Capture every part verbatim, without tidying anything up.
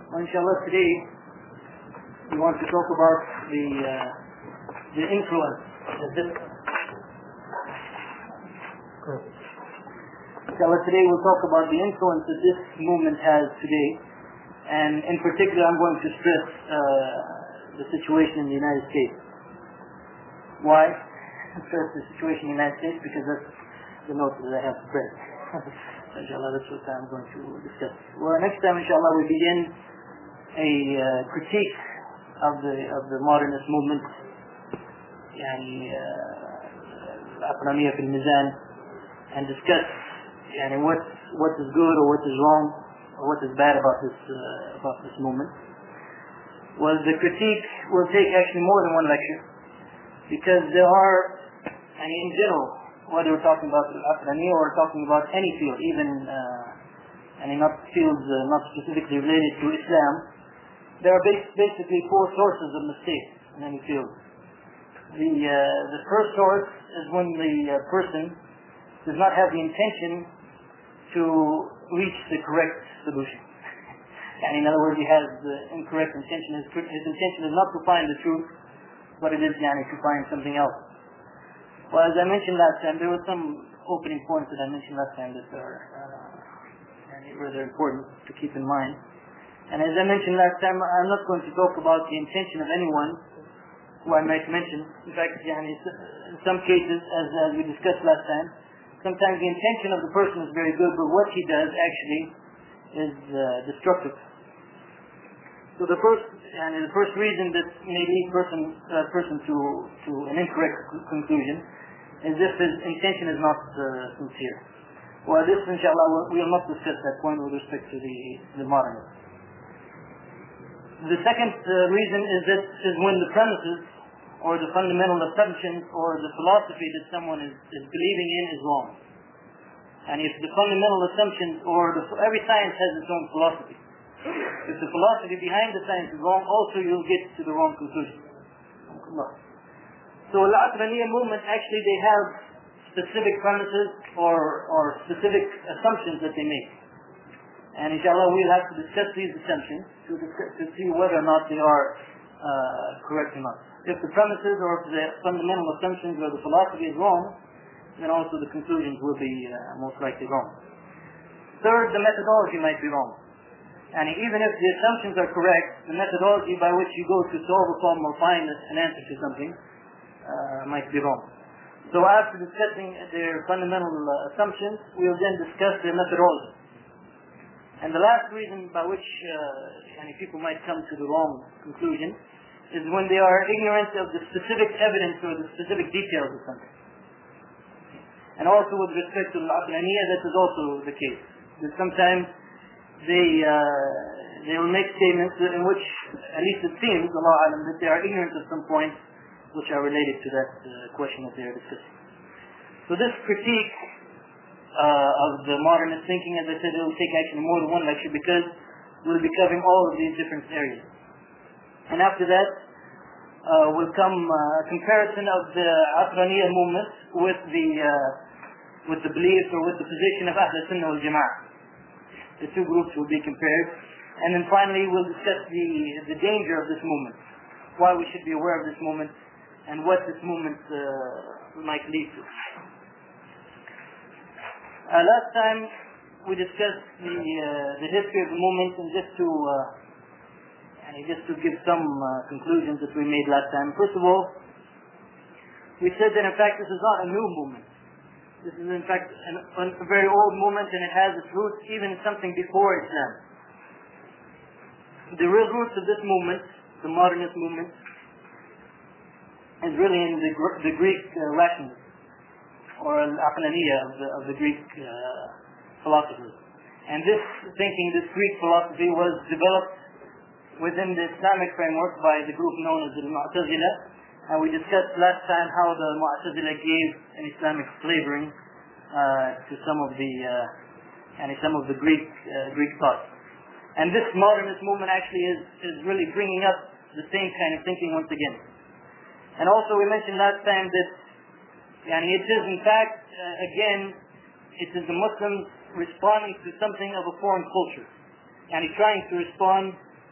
Well, inshallah, today we want to talk about the uh, the influence that this. Inshallah, today we'll talk about the influence that this movement has today, and in particular, I'm going to stress uh, the situation in the United States. Why? Stress the situation in the United States because that's the note that I have to press. Inshallah, that's what I'm going to discuss. Well, next time, inshallah, we begin a uh, critique of the of the modernist movement, yani al-Aqlaniyya fil Mizan, and discuss yani what what is good or what is wrong or what is bad about this uh, about this movement. Well, the critique will take actually more than one lecture, because there are, and in general, whether we're talking about al-Aqlaniyya or talking about any field, even uh, and not fields uh, not specifically related to Islam, there are basically four sources of mistakes in any field. The uh, the first source is when the uh, person does not have the intention to reach the correct solution. And in other words, he has the incorrect intention. His, his intention is not to find the truth, but it is yani, to find something else. Well, as I mentioned last time, there were some opening points that I mentioned last time that are uh, rather important to keep in mind. And as I mentioned last time, I'm not going to talk about the intention of anyone who I might mention. In fact, yani, in some cases, as, as we discussed last time, sometimes the intention of the person is very good, but what he does actually is uh, destructive. So the first, and the first reason that may lead person uh, person to to an incorrect conclusion is if his intention is not uh, sincere. Well, this, inshallah, we will not discuss that point with respect to the the modernists. The second uh, reason is that is when the premises or the fundamental assumptions or the philosophy that someone is, is believing in is wrong. And if the fundamental assumptions or the, every science has its own philosophy. If the philosophy behind the science is wrong, also you'll get to the wrong conclusion. So al-Aqlaniyya movement, actually they have specific premises or, or specific assumptions that they make. And inshallah we'll have to discuss these assumptions to, discuss, to see whether or not they are uh, correct or not. If the premises or if the fundamental assumptions or the philosophy is wrong, then also the conclusions will be uh, most likely wrong. Third, the methodology might be wrong. And even if the assumptions are correct, the methodology by which you go to solve a problem or find an answer to something uh, might be wrong. So after discussing their fundamental uh, assumptions, we'll then discuss their methodology. And the last reason by which uh, any people might come to the wrong conclusion is when they are ignorant of the specific evidence or the specific details of something. And also with respect to al-Aqlaniyya, that is also the case. That sometimes they uh, they will make statements in which, at least it seems, Allah Alam, that they are ignorant of some points which are related to that uh, question that they are discussing. So this critique uh, of the modernist thinking, as I said, it will take actually more than one lecture because we'll be covering all of these different areas. And after that uh, will come uh, a comparison of the Aqlaniyya movement with the uh, with the beliefs or with the position of Ahl Sunnah wal Jama'ah. The two groups will be compared, and then finally we'll discuss the the danger of this movement, why we should be aware of this movement, and what this movement uh, might lead to. Uh, last time we discussed the uh, the history of the movement, and just to uh, and just to give some uh, conclusions that we made last time. First of all, we said that in fact this is not a new movement. This is in fact an, a very old movement, and it has its roots even in something before Islam. The real roots of this movement, the modernist movement, is really in the, the Greek uh, rationalism, or al-Aqlaniyya of the, of the Greek uh, philosophers. And this thinking, this Greek philosophy was developed within the Islamic framework by the group known as the Mu'tazila. And we discussed last time how the Mu'tazila gave an Islamic flavoring uh, to some of the uh, and some of the Greek uh, Greek thought. And this modernist movement actually is is really bringing up the same kind of thinking once again. And also we mentioned last time that yani it is in fact uh, again it is the Muslims responding to something of a foreign culture, and trying to respond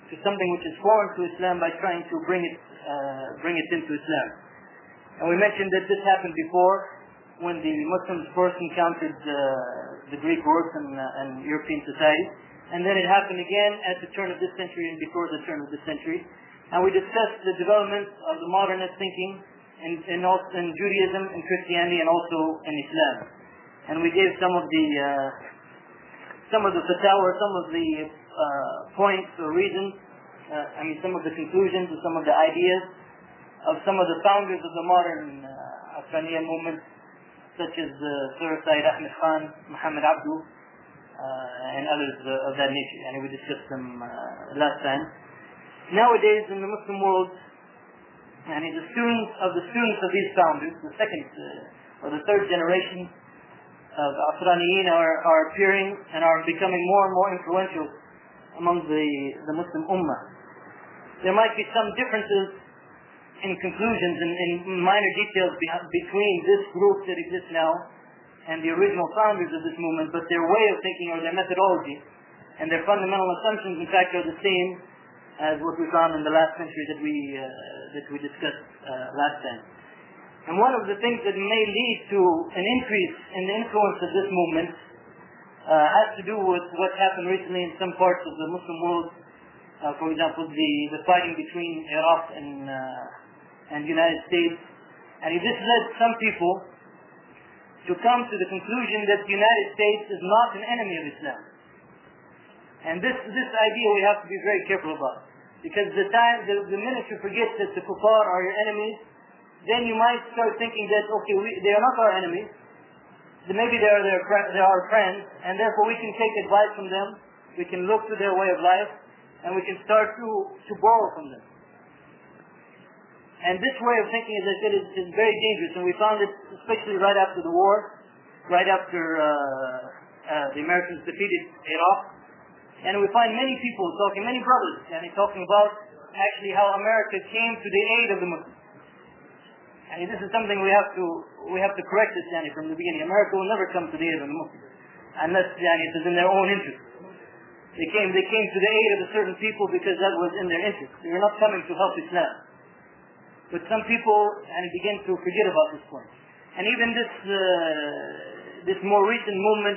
to something which is foreign to Islam by trying to bring it uh, bring it into Islam. And we mentioned that this happened before when the Muslims first encountered uh, the Greek works and, uh, and European society, and then it happened again at the turn of this century and before the turn of this century. And we discussed the development of the modernist thinking in, in, also in Judaism, in Christianity, and also in Islam. And we gave some of the uh, some of the fatwa, some of the uh, points or reasons, uh, I mean some of the conclusions or some of the ideas of some of the founders of the modern uh, Afghaniya movement, such as uh, Sir Sayyid Ahmed Khan, Muhammad Abdu, uh, and others uh, of that nature. And we discussed them uh, last time. Nowadays in the Muslim world, and the students of the students of these founders, the second uh, or the third generation of Asraniyin are, are appearing and are becoming more and more influential among the, the Muslim Ummah. There might be some differences in conclusions and in minor details between this group that exists now and the original founders of this movement, but their way of thinking or their methodology and their fundamental assumptions in fact are the same as what we found in the last century that we, uh, that we discussed uh, last time. And one of the things that may lead to an increase in the influence of this movement uh, has to do with what happened recently in some parts of the Muslim world. Uh, for example, the, the fighting between Iraq and uh, and the United States. And this led some people to come to the conclusion that the United States is not an enemy of Islam. And this this idea we have to be very careful about, because the time the, the minute you forget that the kuffar are your enemies, then you might start thinking that, okay, we, they are not our enemies, maybe they are, their, they are our friends, and therefore we can take advice from them, we can look to their way of life, and we can start to, to borrow from them. And this way of thinking, as I said, is, is very dangerous, and we found it especially right after the war, right after uh, uh, the Americans defeated Iraq, and we find many people talking, many brothers, and talking about actually how America came to the aid of the Muslims. And this is something we have to we have to correct this, yani, from the beginning. America will never come to the aid of the Muslims unless, yani, it is in their own interest. They came they came to the aid of a certain people because that was in their interest. They were not coming to help Islam. But some people and begin to forget about this point. And even this uh, this more recent movement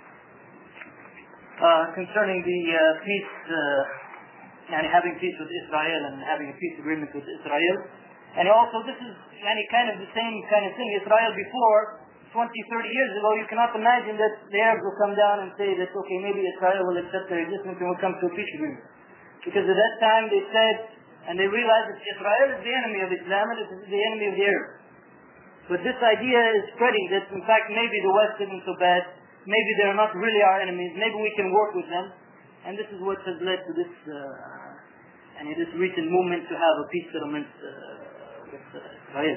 uh, concerning the uh, peace, uh, and having peace with Israel and having a peace agreement with Israel. And also this is yani, kind of the same kind of thing. Israel before, twenty, thirty years ago, you cannot imagine that the Arabs will come down and say that, okay, maybe Israel will accept their existence and will come to a peace agreement. Because at that time they said, and they realized that Israel is the enemy of Islam and it is the enemy of the Arabs. But this idea is spreading that in fact maybe the West isn't so bad, maybe they're not really our enemies, maybe we can work with them. And this is what has led to this, uh, and this recent movement to have a peace settlement uh, with uh, Israel.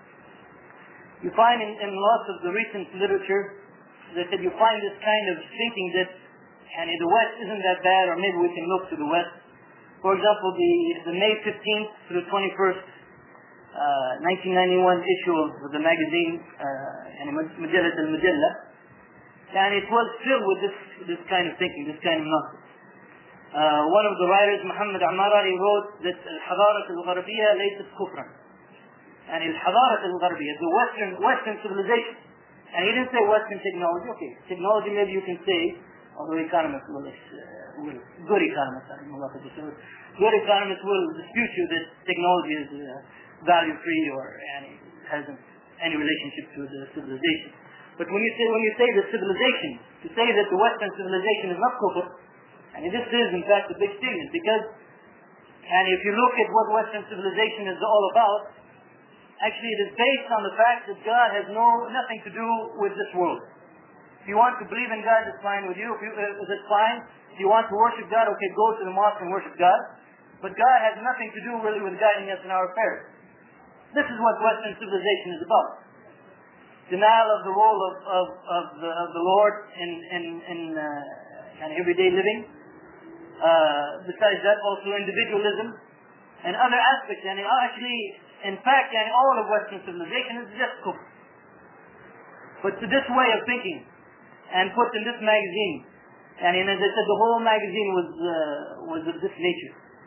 You find in, in lots of the recent literature that you find this kind of thinking that and the West isn't that bad, or maybe we can look to the West. For example, the, the May fifteenth to the twenty-first, uh, nineteen ninety-one issue of the magazine, uh, Majallat al-Majalla, and it was filled with this, this kind of thinking, this kind of nonsense. Uh, one of the writers, Muhammad Amarari, wrote that al-Hadarat al-Gharbiyya laysat kufran. And al-Hadarat al-Gharbiyya, the Western, Western civilization. And he didn't say Western technology. Okay, technology maybe you can say, although economists will, uh, will good economists, I don't know what to say, good economists will dispute you that technology is uh, value-free or any, hasn't any relationship to the civilization. But when you say when you say the civilization, to say that the Western civilization is not kufr, and this is in fact a big statement, because and if you look at what Western civilization is all about, actually it is based on the fact that God has no nothing to do with this world. If you want to believe in God, it's fine with you. If you, uh, it's fine. If you want to worship God, okay, go to the mosque and worship God. But God has nothing to do really with guiding us in our affairs. This is what Western civilization is about. Denial of the role of, of, of, the, of the Lord in, in, in, uh, in everyday living. Uh, besides that, also individualism and other aspects. And actually, in fact, and all of Western civilization is just kufr. But to this way of thinking, and put in this magazine, and as I said, the whole magazine was uh, was of this nature.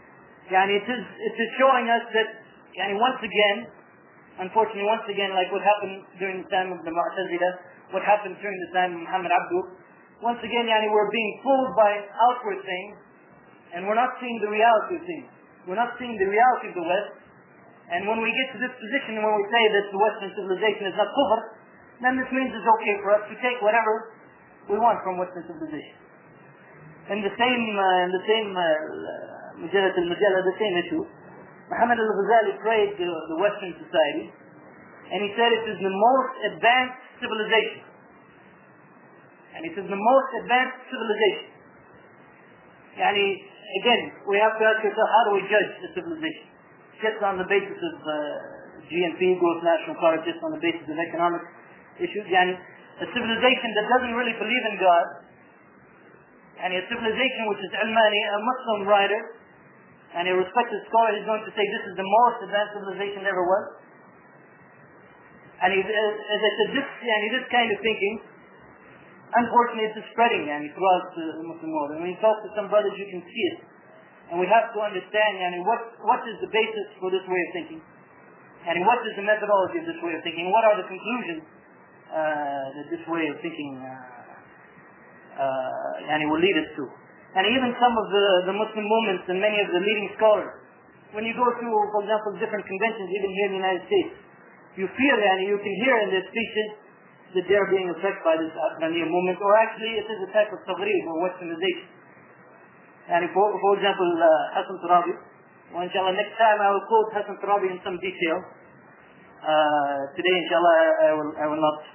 Yani it is, it is showing us that, yani once again, unfortunately once again, like what happened during the time of the Mu'tazila, what happened during the time of Muhammad Abdu, once again, yani we're being fooled by outward things, and we're not seeing the reality of things. We're not seeing the reality of the West. And when we get to this position, when we say that the Western civilization is not kufr, then this means it's okay for us to take whatever we want from Western civilization. In the same, uh, in the same, Majalat al-Majalla, the same issue, Muhammad al-Ghazali praised the, the Western society, and he said it is the most advanced civilization. And it is the most advanced civilization. Yani, again, we have to ask ourselves, how do we judge a civilization? Just on the basis of uh, G N P, gross national product, just on the basis of economic issues. Yani, a civilization that doesn't really believe in God, and a civilization which is Almani, a Muslim writer, and a respected scholar is going to say this is the most advanced civilization there ever was. And he, as I said, this, yani, this kind of thinking, unfortunately, it's spreading yani, throughout the Muslim world. And when you talk to some brothers, you can see it. And we have to understand yani, what, what is the basis for this way of thinking. And what is the methodology of this way of thinking. What are the conclusions uh, that this way of thinking uh, uh, yani, will lead us to. And even some of the, the Muslim movements and many of the leading scholars, when you go to, for example, different conventions, even here in the United States, you feel and you can hear in their speeches that they're being affected by this Aqraniya movement, or actually it is a type of taghrib or westernization. And for, for example, uh, Hassan Turabi, well, inshallah, next time I will quote Hassan Turabi in some detail. Uh, today, inshallah, I will, I will not.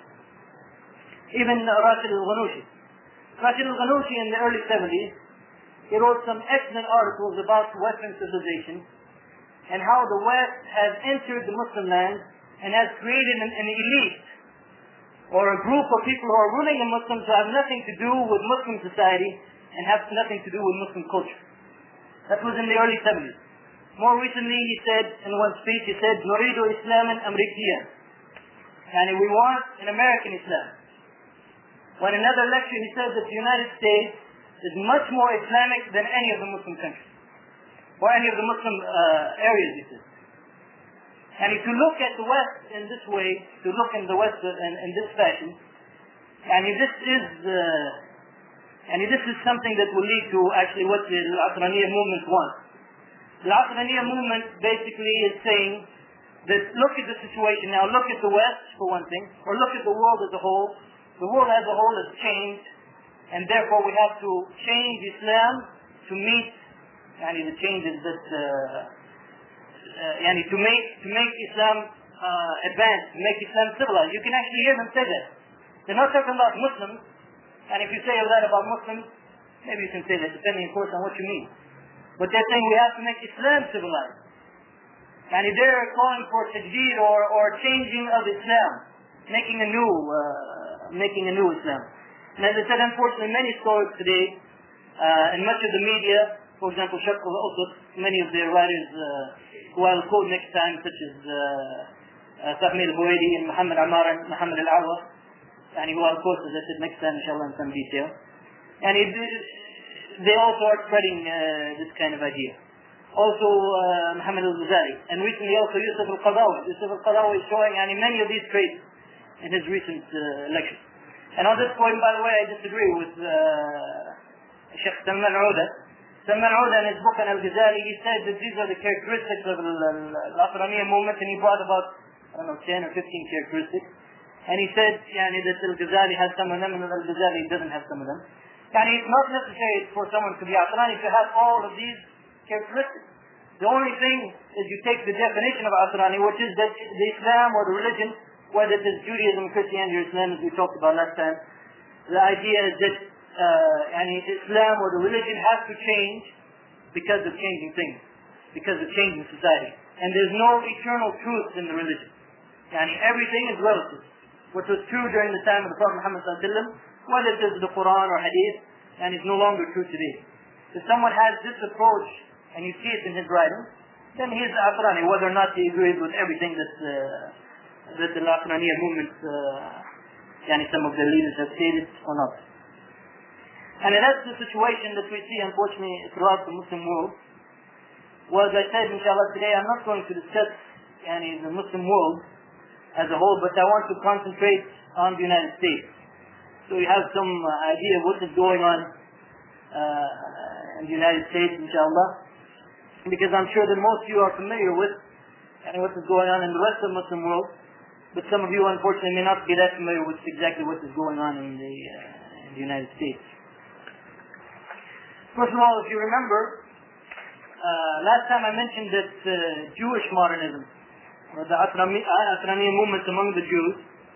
Even uh, Rashid al-Ghanouchi. Rashid al-Ghanouchi in the early seventies, he wrote some excellent articles about Western civilization and how the West has entered the Muslim land and has created an, an elite or a group of people who are ruling the Muslims who have nothing to do with Muslim society and have nothing to do with Muslim culture. That was in the early seventies. More recently, he said in one speech, he said, "Nuridu Islaman Amerikiyan." And we want an American Islam. When in another lecture, he said that the United States is much more Islamic than any of the Muslim countries, or any of the Muslim uh, areas, he said. And if you look at the West in this way, to look in the West in, in this fashion, and if this is uh, and if this is something that will lead to actually what the Aqraniya movement wants. The Aqraniya movement basically is saying that look at the situation now, look at the West for one thing, or look at the world as a whole. The world as a whole has changed, and therefore we have to change Islam to meet yani, the changes that uh, uh, yani, to make to make Islam uh, advance, to make Islam civilized. You can actually hear them say that. They're not talking about Muslims, and if you say that about Muslims, maybe you can say that depending of course on what you mean. But they're saying we have to make Islam civilized. And they're calling for tajdeed or, or changing of Islam, making a new uh, making a new Islam. And as I said, unfortunately, many scholars today, uh, and much of the media, for example, Sharq al-Awsat, many of their writers uh, who I'll quote next time, such as uh, uh, Sahmi al-Buwaidi and Muhammad Ammar and Muhammad al-Awa, and who I'll quote, as I said, next time, inshallah, in some detail. And it, they also are spreading uh, this kind of idea. Also, uh, Muhammad al-Ghazali, and recently also Yusuf al-Qadawi. Yusuf al-Qadawi is showing yani, many of these traits in his recent uh, lecture. And on this point, by the way, I disagree with uh, Sheikh Salman Ouda. Salman Ouda in his book on al-Ghazali, he said that these are the characteristics of the Aqraniya movement, and he brought about, I don't know, ten or fifteen characteristics. And he said yani, that al-Ghazali has some of them, and al-Ghazali doesn't have some of them. Yani, it's not necessary for someone to be Aqrani to have all of these characteristics. The only thing is you take the definition of Aqrani, which is that the Islam or the religion, whether it is Judaism, Christianity, or Islam, as we talked about last time, the idea is that uh, yani Islam or the religion has to change because of changing things, because of changing society. And there's no eternal truth in the religion. Yani everything is relative. What was true during the time of the Prophet Muhammad sallallahu alaihi wasallam, whether it is the Quran or Hadith, and is no longer true today. If someone has this approach, and you see it in his writing, then he is Aqrani, whether or not he agrees with everything that uh, that the Aqraniya movement, uh, yani some of the leaders have stated or not. And that's the situation that we see, unfortunately, throughout the Muslim world. Well, as I said, inshallah, today I'm not going to discuss yani, the Muslim world as a whole, but I want to concentrate on the United States. So you have some uh, idea of what is going on uh, in the United States, inshallah, because I'm sure that most of you are familiar with yani, what is going on in the rest of the Muslim world, but some of you, unfortunately, may not be that familiar with exactly what is going on in the, uh, in the United States. First of all, if you remember, uh, last time I mentioned that uh, Jewish modernism, or the Asraniya movement among the Jews,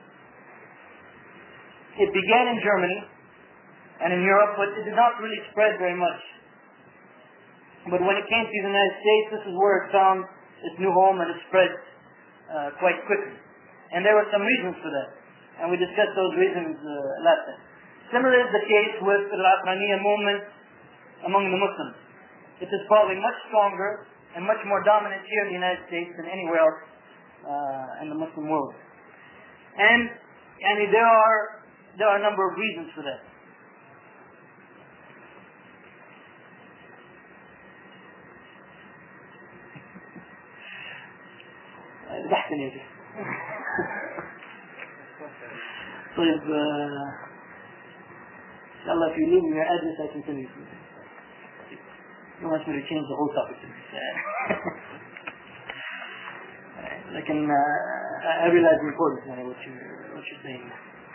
it began in Germany and in Europe, but it did not really spread very much. But when it came to the United States, this is where it found its new home and it spread uh, quite quickly. And there were some reasons for that, and we discussed those reasons uh, last time. Similar is the case with the Asraniya movement among the Muslims. It is probably much stronger and much more dominant here in the United States than anywhere else uh, in the Muslim world. And, and there are there are a number of reasons for that. ضحكني يا شيخ. طيب إن شاء الله if you leave me your address I can tell you. You want me to change the whole topic. لكن uh, I realize the importance of what you what you're saying.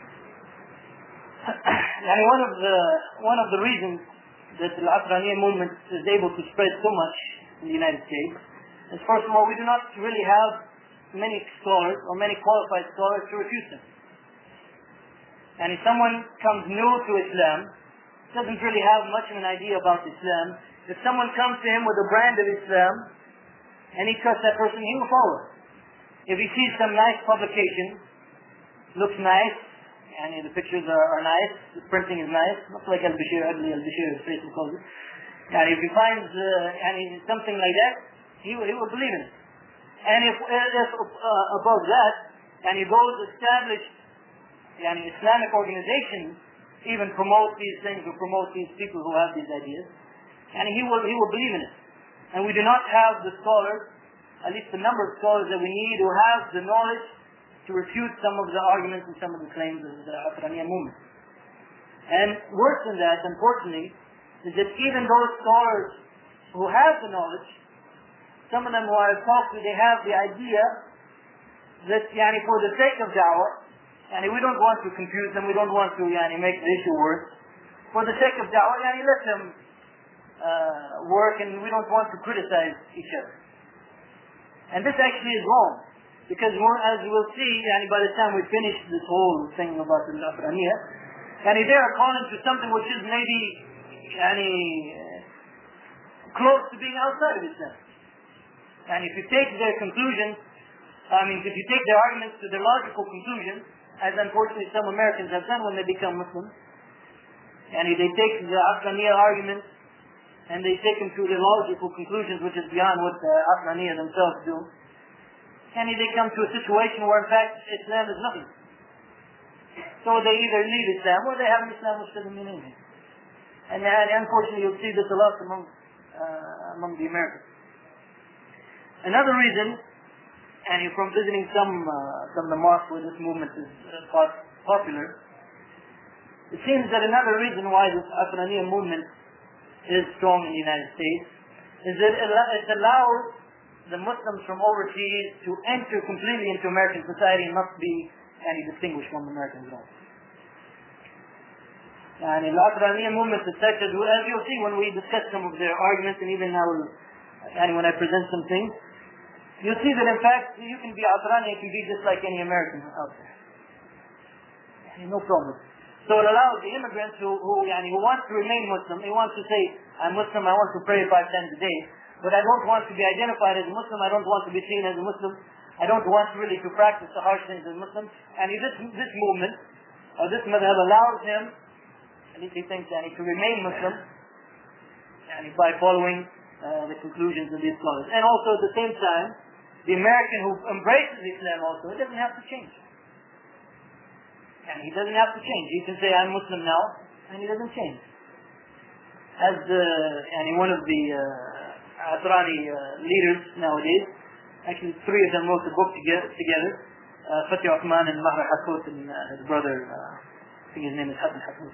يعني one of the one of the reasons that the Asraniya movement is able to spread so much in the United States is, first of all, we do not really have many scholars or many qualified scholars to refute them. And if someone comes new to Islam, doesn't really have much of an idea about Islam, if someone comes to him with a brand of Islam and he trusts that person, he will follow. If he sees some nice publication, looks nice, and the pictures are, are nice, the printing is nice, not like Al-Bashir, Al-Bashir, as Facebook calls it. And if he finds uh, and something like that, he will, he will believe in it. And if, if uh, above that, and he goes established yani, Islamic organizations even promote these things or promote these people who have these ideas, and he will he will believe in it. And we do not have the scholars, at least the number of scholars that we need, who have the knowledge to refute some of the arguments and some of the claims of the Asraniya movement. And worse than that, unfortunately, is that even those scholars who have the knowledge, some of them who I have talked to, they have the idea that yani, for the sake of da'wah, yani, we don't want to confuse them, we don't want to yani, make the issue worse. For the sake of da'wah, yani, let them uh, work, and we don't want to criticize each other. And this actually is wrong, because as we will see, yani, by the time we finish this whole thing about the Asraniya, yani, they are calling to something which is maybe yani, close to being outside of Islam. And if you take their conclusions, I mean, if you take their arguments to their logical conclusions, as unfortunately some Americans have done when they become Muslims, and they take the Asraniya arguments and they take them to their logical conclusions, which is beyond what the Asraniya themselves do, and they come to a situation where in fact Islam is nothing. So they either leave Islam or they have an Islam which doesn't mean anything. And, and unfortunately you'll see this a lot among, uh, among the Americans. Another reason, and from visiting some uh, some of the mosques where this movement is uh, popular, it seems that another reason why this Asraniya movement is strong in the United States is that it allows the Muslims from overseas to enter completely into American society and not be any distinguished from Americans at all. And the Asraniya movement is such as, as you'll see when we discuss some of their arguments, and even now, and when I present some things, you'll see that in fact you can be Asrani, you can be just like any American out there. No problem. So it allows the immigrants who who, yani, who want to remain Muslim, they want to say, I'm Muslim, I want to pray five times a day, but I don't want to be identified as a Muslim, I don't want to be seen as a Muslim, I don't want really to practice the harsh things as a Muslim. And this, this movement, or this madhab allows him, at least he thinks, yani, to remain Muslim, yani, by following uh, the conclusions of these scholars. And also at the same time, the American who embraces Islam also, he doesn't have to change. And he doesn't have to change. He can say, I'm Muslim now, and he doesn't change. As the, and one of the uh, Asrani uh, leaders nowadays. Actually, three of them wrote the book together. together. Uh, Fatih Uthman and Maher Hathout and uh, his brother, uh, I think his name is Hassan Hathout.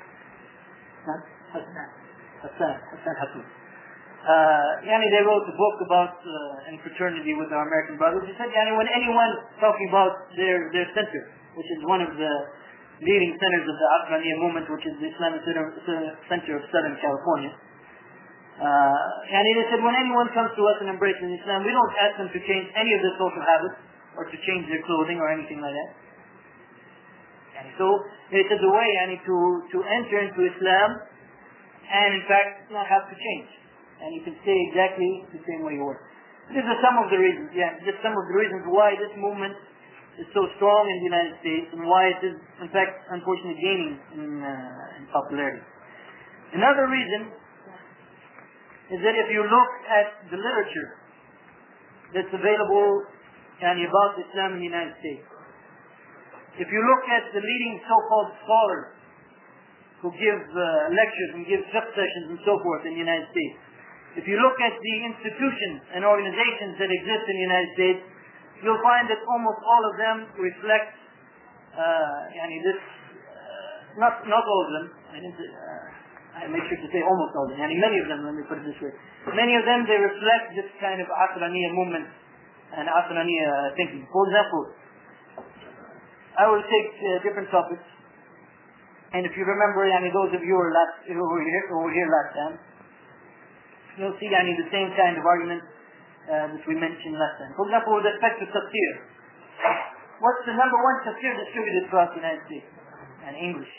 Hassan. Hassan. Hassan Hathout. Uh, yani they wrote a book about uh, in fraternity with our American brothers. He said, yani when anyone talking about their, their center, which is one of the leading centers of the Aqraniya movement, which is the Islamic Center, center of Southern California, uh, yani they said when anyone comes to us and embraces Islam, we don't ask them to change any of their social habits, or to change their clothing or anything like that. And so it is a way yani, to, to enter into Islam and in fact not have to change. And you can stay exactly the same way you were. These are some of the reasons, yeah, just some of the reasons why this movement is so strong in the United States and why it is in fact unfortunately gaining in, uh, in popularity. Another reason is that if you look at the literature that's available and about Islam in the United States. If you look at the leading so-called scholars who give uh, lectures and give fiqh sessions and so forth in the United States, if you look at the institutions and organizations that exist in the United States, you'll find that almost all of them reflect uh, yani this, uh, not not all of them, I, didn't, uh, I make sure to say almost all of them, yani many of them, let me put it this way, many of them they reflect this kind of Aqraniya movement and Aqraniya thinking. For example, I will take uh, different topics, and if you remember, yani, those of you who were, last, who were, here, who were here last time, you'll see yani, the same kind of argument uh, that we mentioned last time. For example, with respect to tafsir, what's the number one tafsir distributed across the United States? And English.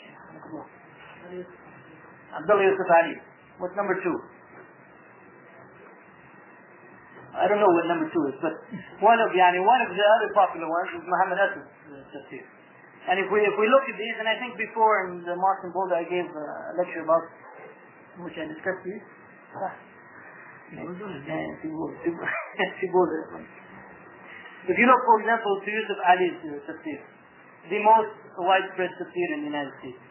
Abdullah Yusuf Ali. What's number two? I don't know what number two is, but one of yani, one of the other popular ones is Muhammad Asad's uh, tafsir. And if we if we look at these, and I think before in the Mosque in Boulder I gave a lecture about which I discussed these. Ah. If you look, for example, to Yusuf Ali's uh, tafsir, the most widespread tafsir in the United States.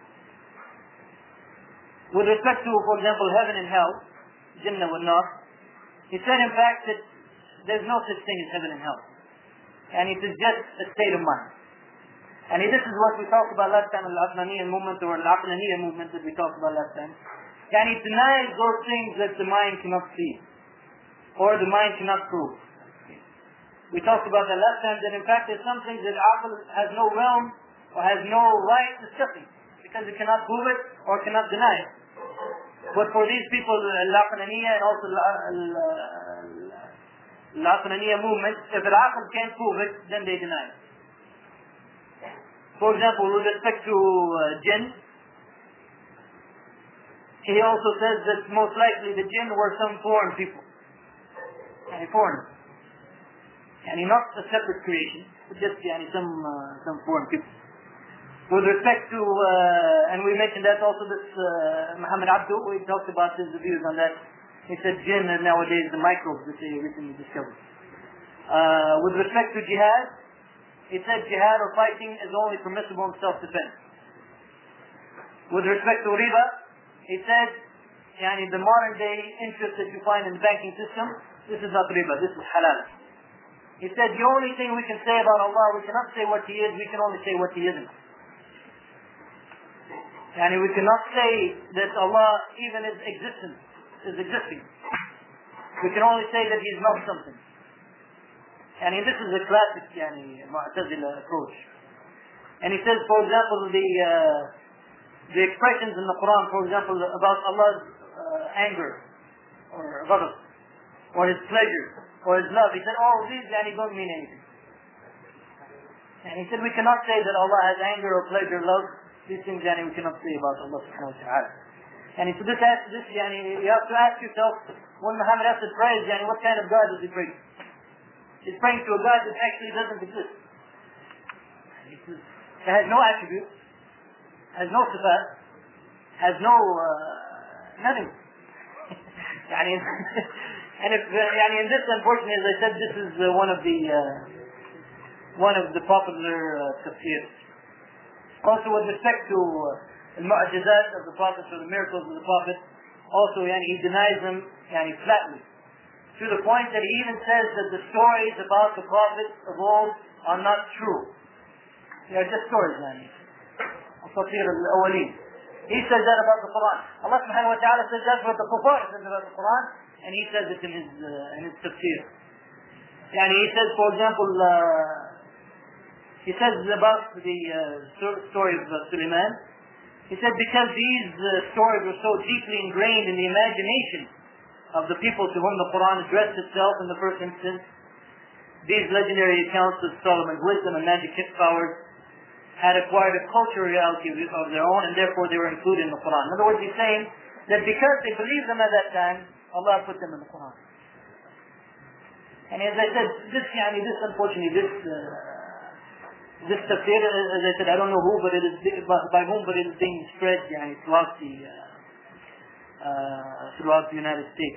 With respect to, for example, heaven and hell, Jannah wa Nar, he said, in fact, that there's no such thing as heaven and hell. And it is just a state of mind. And this is what we talked about last time, Al-Aqnaniya movement, or Al-Aqnaniya movement that we talked about last time. And it denies those things that the mind cannot see, or the mind cannot prove. We talked about that last time, that in fact there's some things that Aql has no realm, or has no right discussing, because it cannot prove it, or cannot deny it. But for these people, Al-Aqnaniya and also Al-Aqnaniya movement, if Al-Aql can't prove it, then they deny it. For example, with respect to uh, jinn, he also says that most likely the jinn were some foreign people. Yani foreigners. Yani not a separate creation, but just yani some, uh, some foreign people. With respect to, uh, and we mentioned that also this uh, Muhammad Abdu, we talked about his views on that. He said jinn are nowadays the microbes that they recently discovered. Uh, with respect to jihad, he said jihad or fighting is only permissible in self-defense. With respect to riba, he said, yani the modern day interest that you find in the banking system, this is not riba, this is halal. He said the only thing we can say about Allah, we cannot say what He is, we can only say what He isn't. Yani we cannot say that Allah even is existence, is existing. We can only say that He is not something. And this is a classic yani, Mu'tazila approach. And he says, for example, the uh, the expressions in the Quran, for example, about Allah's uh, anger, or ghadab, or His pleasure, or His love, he said, all of these yani, don't mean anything. And he said, we cannot say that Allah has anger or pleasure, love. These things yani, we cannot say about Allah subhanahu wa ta'ala. And he said, this, this yani, you have to ask yourself, when Muhammad Asad prays, yani, what kind of God does he pray to? He's praying to a God that actually doesn't exist. It has no attributes, has no sifat, has no uh, nothing. And if uh, in this, unfortunately, as I said, this is uh, one of the uh, one of the popular uh, tafsirs. Also, with respect to uh, the mu'jizat of the Prophet, or the miracles of the Prophet, also yani, he denies them yani, flatly. to the point that he even says that the stories about the prophets of old are not true. They are just stories, man. أساطير الأولين. He says that about the Quran. Allah subhanahu wa ta'ala says that's what the kuffar says about the Quran, and he says it in his uh, in his tafsir. And he says, for example, uh, he says about the uh, story of uh, Suleiman. He said because these uh, stories were so deeply ingrained in the imagination of the people to whom the Quran addressed itself in the first instance, these legendary accounts of Solomon's wisdom and magic powers had acquired a cultural reality of their own, and therefore they were included in the Quran. In other words, he's saying that because they believed them at that time, Allah put them in the Quran. And as I said, this, yani, this unfortunately, this uh, this tafsir, as I said, I don't know who, but it is by whom, but it is being spread yani, throughout the uh, uh, throughout the United States.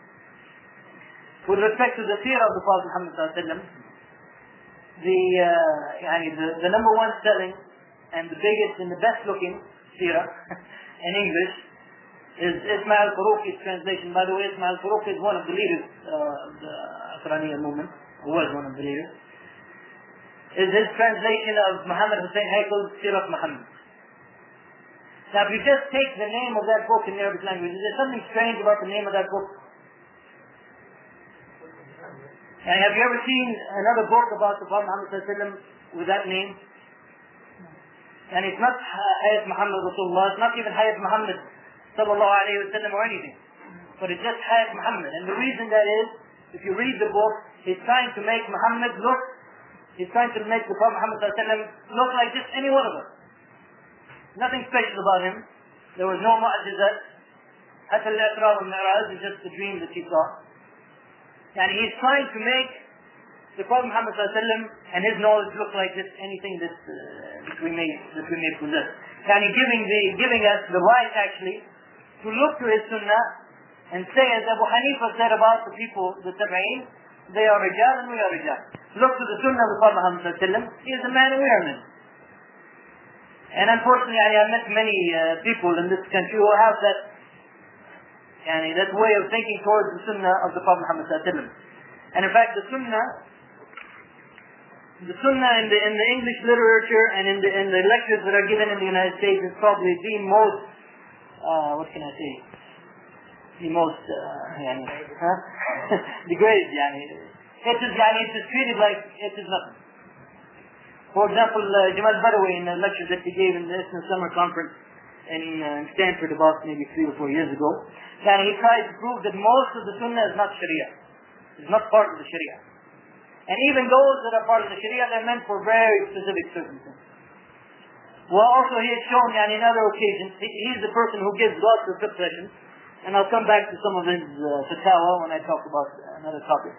With respect to the seerah of the Prophet Muhammad sallallahu alaihi wasallam, the, uh, yani, the the number one selling and the biggest and the best looking seerah in English is Ismail Faruqi's translation. By the way, Ismail Faruqi is one of the leaders uh, of the Asraniya movement, or was one of the leaders. Is his translation of Muhammad Hussein Haykal's Seerah of Muhammad. Now, if you just take the name of that book in Arabic language, is there something strange about the name of that book? And have you ever seen another book about the Prophet Muhammad sallallahu alaihi wasallam with that name? And it's not Hayat Muhammad Rasulullah, it's not even Hayat Muhammad sallallahu alaihi wasallam or anything, but it's just Hayat Muhammad. And the reason that is, if you read the book, he's trying to make Muhammad look, he's trying to make the Prophet Muhammad sallallahu alaihi wasallam look like just any one of us. Nothing special about him. There was no mu'jizat. Hatta al-Isra wal-Mi'raj is just the dream that he saw. And he's trying to make the Prophet Muhammad sallallahu alaihi wasallam and his knowledge look like just anything that, uh, that we may that we may possess. And he's giving the giving us the right actually to look to his sunnah and say, as Abu Hanifa said about the people, the Tabi'een, they are rijal and we are rijal. Look to the sunnah of the Prophet Muhammad sallallahu alaihi wasallam. He is a man and we are men. And unfortunately, I have met many uh, people in this country who have that, yani, that way of thinking towards the sunnah of the Prophet Muhammad sallallahu alaihi wasallam. And in fact, the sunnah, the sunnah in the in the English literature and in the in the lectures that are given in the United States is probably the most, uh, what can I say, the most, uh, yani, huh? degraded. Yani, it is yani, it is treated like it is nothing. For example, uh, Jamal Badawi in a lecture that he gave in the National Summer Conference in uh, Stanford about maybe three or four years ago, and he tried to prove that most of the Sunnah is not Sharia, is not part of the Sharia. And even those that are part of the Sharia, they're meant for very specific circumstances. Well, also he has shown yani, in other occasions, he, he's the person who gives lots of fiqh sessions, and I'll come back to some of his uh, fatawa when I talk about another topic.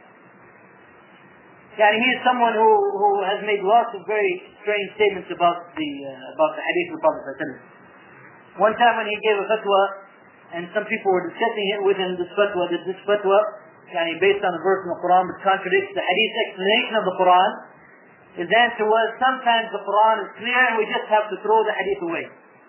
Yani he is someone who, who has made lots of very strange statements about the uh, about the hadith of the Prophet sallallahu alaihi wasallam. One time when he gave a fatwa, and some people were discussing it with him, this fatwa, that this fatwa, yani based on a verse in the Quran, which contradicts the hadith explanation of the Quran, his answer was, sometimes the Quran is clear and we just have to throw the hadith away.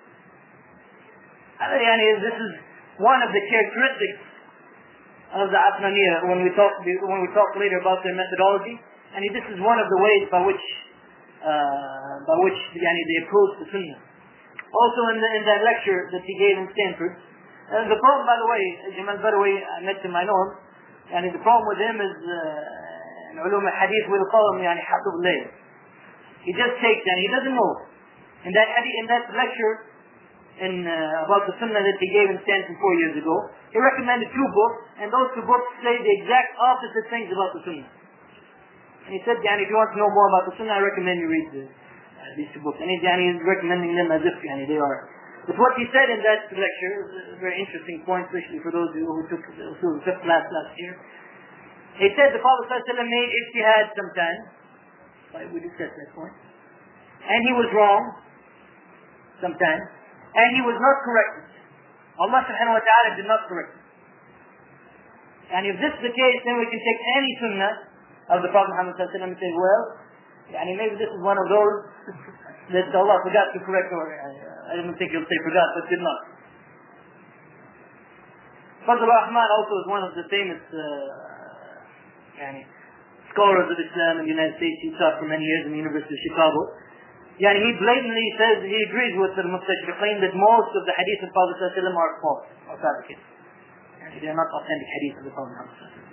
Yani this is one of the characteristics of the Athnaniyah when we talk when we talk later about their methodology. And this is one of the ways by which uh, by which yani, they approach the Sunnah. Also in, the, in that lecture that he gave in Stanford, uh, the problem, by the way, Jamal Badawi, I met him, I know him, and the problem with him is uh, in ulum al-hadith we'll call him yani, hatub layl. He just takes and he doesn't know. In that hadith, in that lecture in uh, about the Sunnah that he gave in Stanford four years ago, he recommended two books, and those two books say the exact opposite things about the Sunnah. And he said, yani, if you want to know more about the Sunnah, I recommend you read the, uh, these two books. And he, yani, he's recommending them as if yani, they are. But what he said in that lecture is a very interesting point, especially for those who, who took who took class last year. He said the Prophet ﷺ made ijtihad sometimes. Right, we discussed that point. And he was wrong sometimes. And he was not corrected. Allah subhanahu wa ta'ala did not correct him. And if this is the case, then we can take any sunnah of the Prophet Muhammad sallallahu alaihi wasallam and say, well, yani maybe this is one of those that Allah forgot to correct, or I don't think he'll say forgot, but did not. Fazl Rahman also is one of the famous uh, yani, scholars of Islam in the United States. He taught for many years in the University of Chicago. Yani, he blatantly says, he agrees with the Mustashriqeen that most of the hadith of the Prophet ﷺ are false, or fabricated. Yani, they are not authentic hadith of the Prophet ﷺ.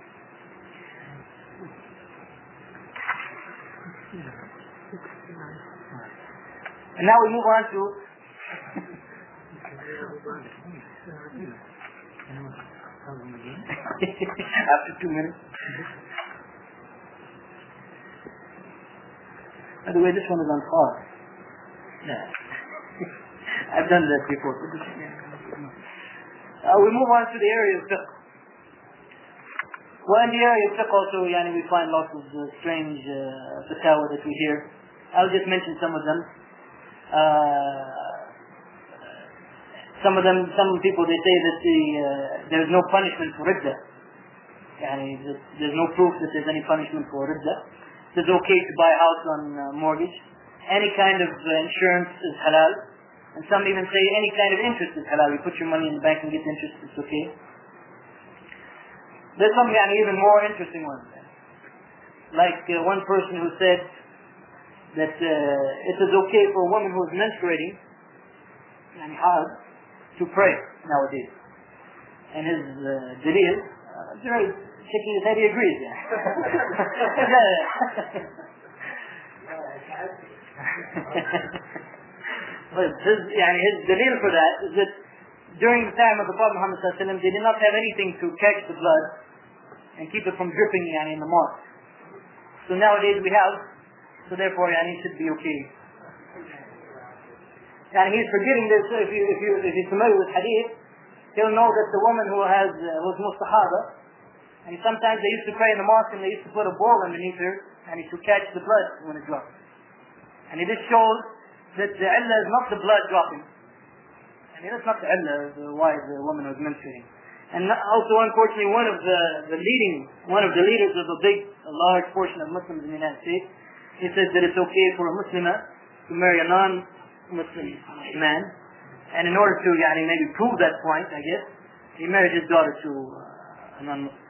And now we move on to after two minutes. By the way, this one is on pause. Yeah. I've done that before. Uh, we move on to the area of fiqh. Well, in the area of fiqh also, yani, we find lots of uh, strange uh, fatwa that we hear. I'll just mention some of them. Uh, some of them, some people, they say that the, uh, there's no punishment for ridda. Yani, there's no proof that there's any punishment for ridda. It's okay to buy a house on uh, mortgage. Any kind of uh, insurance is halal. And some even say any kind of interest is halal. You put your money in the bank and get interest, it's okay. There's some yani, even more interesting ones. Like uh, one person who said that uh, it is okay for a woman who is menstruating and hard to pray nowadays. And his uh, dalil, uh, very shaking his head, he agrees. Yeah. But his, yani, his dalil for that is that during the time of the Prophet Muhammad sallallahu alaihi wasallam, they did not have anything to catch the blood and keep it from dripping yani, in the mosque. So nowadays we have, so therefore yani, it should be okay. And he's forgetting this. If you if you if you're familiar with hadith, he'll know that the woman who has uh, who's mustahaba, and sometimes they used to pray in the mosque and they used to put a ball underneath her and he to catch the blood when it drops. And it just shows that the illah is not the blood dropping. I mean, that's not the illah why the woman was menstruating. And also, unfortunately, one of the, the leading, one of the leaders of a big, a large portion of Muslims in the United States, he says that it's okay for a Muslimah to marry a non-Muslim man. And in order to yani, maybe prove that point, I guess, he married his daughter to uh, a non-Muslim.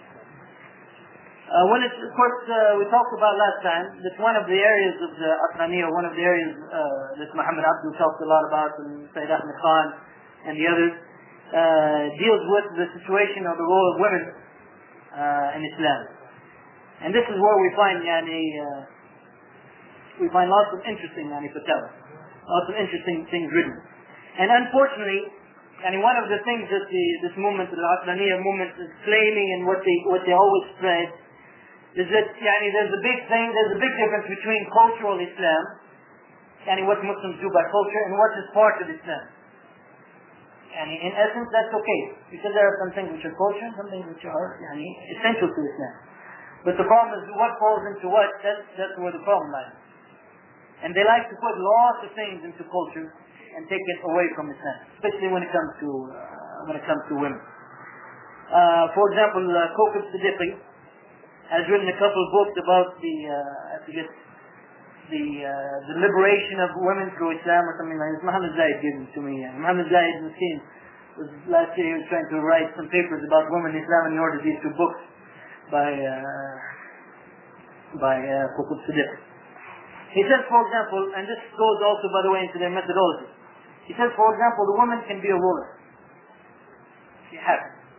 Uh, when it's, of course, uh, we talked about last time that one of the areas of the Aqraniya, one of the areas uh, that Muhammad Abdul talked a lot about, and Sayyid Ahmed Khan and the others, uh, deals with the situation of the role of women uh, in Islam. And this is where we find yani, uh, we find lots of interesting yani, fatwa, lots of interesting things written. And unfortunately, and one of the things that the, this movement, the Aqraniya movement, is claiming and what they what they always spread is that yani, there's a big thing, there's a big difference between cultural Islam, yani what Muslims do by culture, and what is part of Islam. And in essence, that's okay, because there are some things which are culture and some things which are yani, essential to Islam. But the problem is what falls into what, that's, that's where the problem lies. And they like to put lots of things into culture and take it away from Islam, especially when it comes to uh, when it comes to women. Uh, for example, uh, Kokab Siddiqui has written a couple of books about the uh, I forget the uh, the liberation of women through Islam or something like this. Muhammad Zaid gave them to me. Yeah. Muhammad Zaid Muslim was last year he was trying to write some papers about women in Islam, and he ordered these two books by uh, by uh, Kokab Siddiqui. He says, for example, and this goes also, by the way, into their methodology. He says, for example, the woman can be a ruler. She has.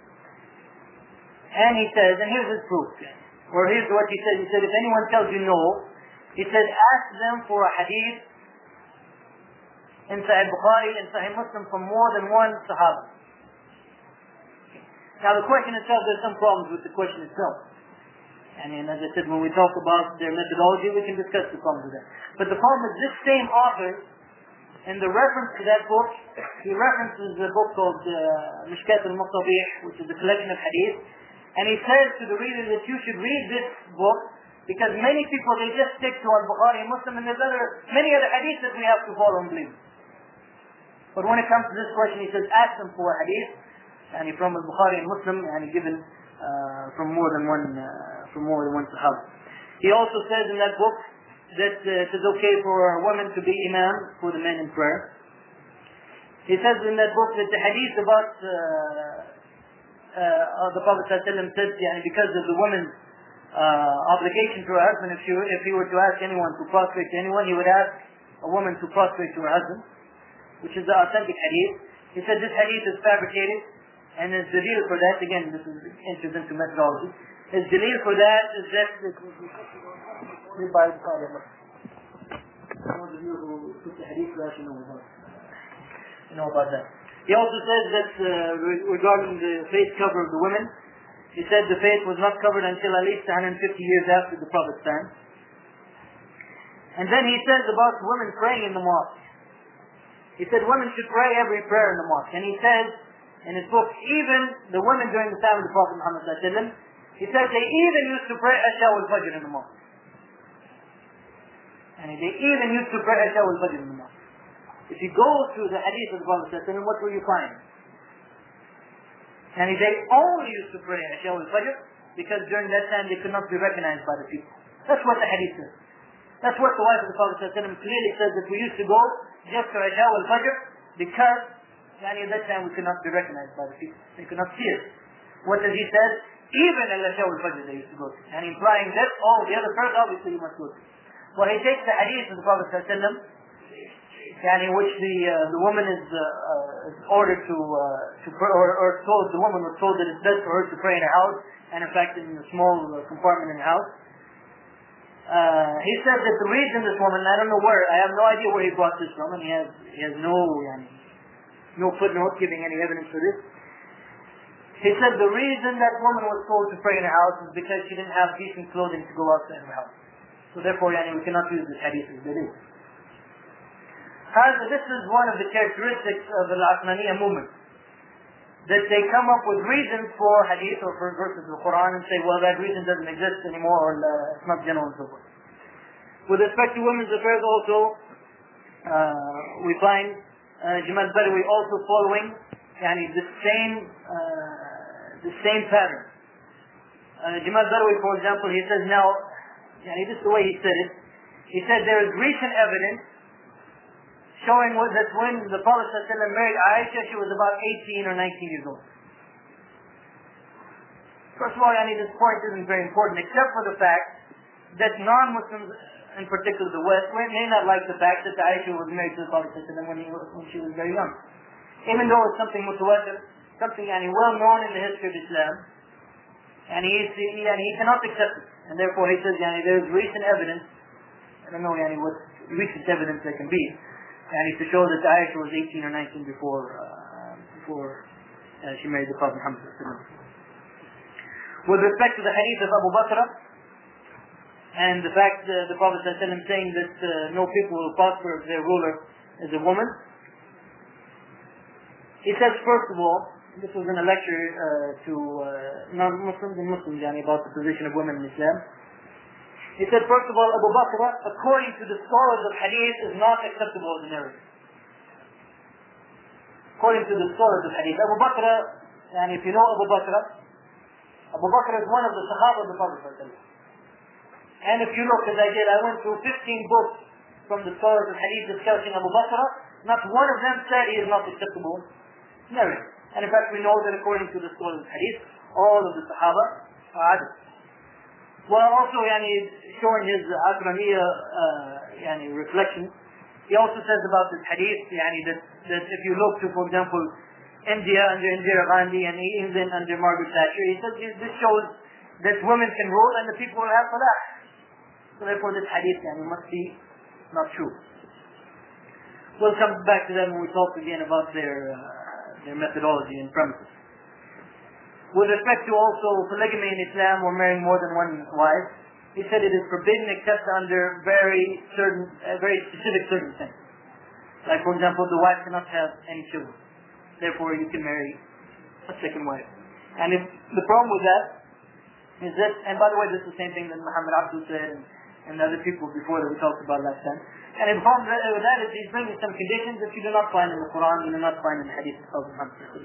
And he says, and here's his proof, or here's what he said. He said, if anyone tells you no, he said, ask them for a hadith in Sahih Bukhari and Sahih Muslim from more than one Sahaba. Now the question itself, there's some problems with the question itself. And as I said, when we talk about their methodology, we can discuss the problems with that. But the problem is this same author, in the reference to that book, he references a book called uh, Mishkat al-Muqtabih, which is a collection of hadith. And he says to the reader that you should read this book because many people, they just stick to Al-Bukhari and Muslim, and there's other, many other hadith that we have to follow and believe. But when it comes to this question, he says, ask them for a hadith, and he from Al-Bukhari and Muslim, and he given uh, from more than one, uh, from more than one Sahaba. He also says in that book that uh, it is okay for a woman to be imam for the men in prayer. He says in that book that the hadith about uh, uh, the Prophet ﷺ said, yani, because of the woman's uh, obligation to her husband, if, she, if he were to ask anyone to prostrate to anyone, he would ask a woman to prostrate to her husband, which is the authentic hadith. He said this hadith is fabricated, and his dalil for that, again, this is enters into methodology. His dalil for that is that those of you who took the hadith actually know about, you know about that. He also says that uh, regarding the face cover of the women, he said the face was not covered until at least one hundred fifty years after the Prophet's time. And then he says about women praying in the mosque. He said women should pray every prayer in the mosque. And he says in his book, even the women during the time of the Prophet Muhammad sallallahu alaihi wasallam, he says they even used to pray Isha wal Fajr in the mosque. And they even used to pray Isha wal Fajr in the mosque. If you go through the hadith of the Prophet sallallahu alaihi wasallam, what will you find? And they only used to pray Isha wal Fajr because during that time they could not be recognized by the people. That's what the hadith says. That's what the wife of the Prophet sallallahu alaihi wasallam clearly says, that we used to go just to Isha wal Fajr because yani, at that time we could not be recognized by the people. They could not see us. What does he say? Even al Isha wal Fajr they used to go to. And implying that all the other prayers obviously you must go to. Well, he takes the hadith of the Prophet sallallahu alaihi wasallam, yani, which the uh, the woman is, uh, uh, is ordered to uh, to pray, or, or told the woman was told that it's best for her to pray in her house, and in fact in a small uh, compartment in her house. Uh, he says that the reason this woman, I don't know where, I have no idea where he brought this from, and he has he has no yani, no footnote giving any evidence for this. He said the reason that woman was told to pray in her house is because she didn't have decent clothing to go outside her house. So therefore, yani, we cannot use this hadith as dalil. However, this is one of the characteristics of the Al-Uthmaniyya movement, that they come up with reasons for hadith or for verses of the Quran and say, well, that reason doesn't exist anymore, or uh, it's not general and so forth. With respect to women's affairs also, uh, we find uh, Jamal Badawi also following yani, the same uh, the same pattern. Uh, Jamal Badawi, for example, he says now, yani, this is the way he said it, he said there is recent evidence showing that when the Prophet ﷺ married Aisha, she was about eighteen or nineteen years old. First of all, I mean, this point isn't very important, except for the fact that non-Muslims, in particular the West, may not like the fact that Aisha was married to the Prophet ﷺ when, he was, when she was very young. Even though it's something mutawatir, something yani, well known in the history of Islam, and he, he, yani, he cannot accept it. And therefore he says, yani, there is recent evidence, I don't know yani, what recent evidence there can be, and to show that Aisha was eighteen or nineteen before uh, before uh, she married the Prophet Muhammad. With respect to the hadith of Abu Bakr and the fact that the Prophet saying that uh, no people will prosper if their ruler is a woman, he says first of all, this was in a lecture uh, to uh, non-Muslims and Muslims yani, about the position of women in Islam. He said, first of all, Abu Bakr, according to the scholars of hadith, is not acceptable as a narrator. According to the scholars of hadith. Abu Bakr, and if you know Abu Bakr, Abu Bakr is one of the Sahaba of the Prophet. And if you look, as I did, I went through fifteen books from the scholars of hadith discussing Abu Bakr. Not one of them said he is not acceptable narrator. And in fact, we know that according to the scholars of hadith, all of the Sahaba are adil. Well, also, yani, showing his Uthmaniyya uh, yani, reflection, he also says about this hadith yani, that, that if you look to, for example, India under Indira Gandhi and England under Margaret Thatcher, he says this shows that women can rule and the people will have falah. So therefore this hadith yani, must be not true. We'll come back to that when we talk again about their, uh, their methodology and premises. With respect to also polygamy in Islam or marrying more than one wife, he said it is forbidden except under very certain, uh, very specific circumstances. Like for example, the wife cannot have any children. Therefore you can marry a second wife. And if the problem with that is that, and by the way this is the same thing that Muhammad Abdul said and, and other people before that we talked about last time. And the problem with that is he's bringing some conditions that you do not find in the Quran, you do not find in the Hadith of Muhammad.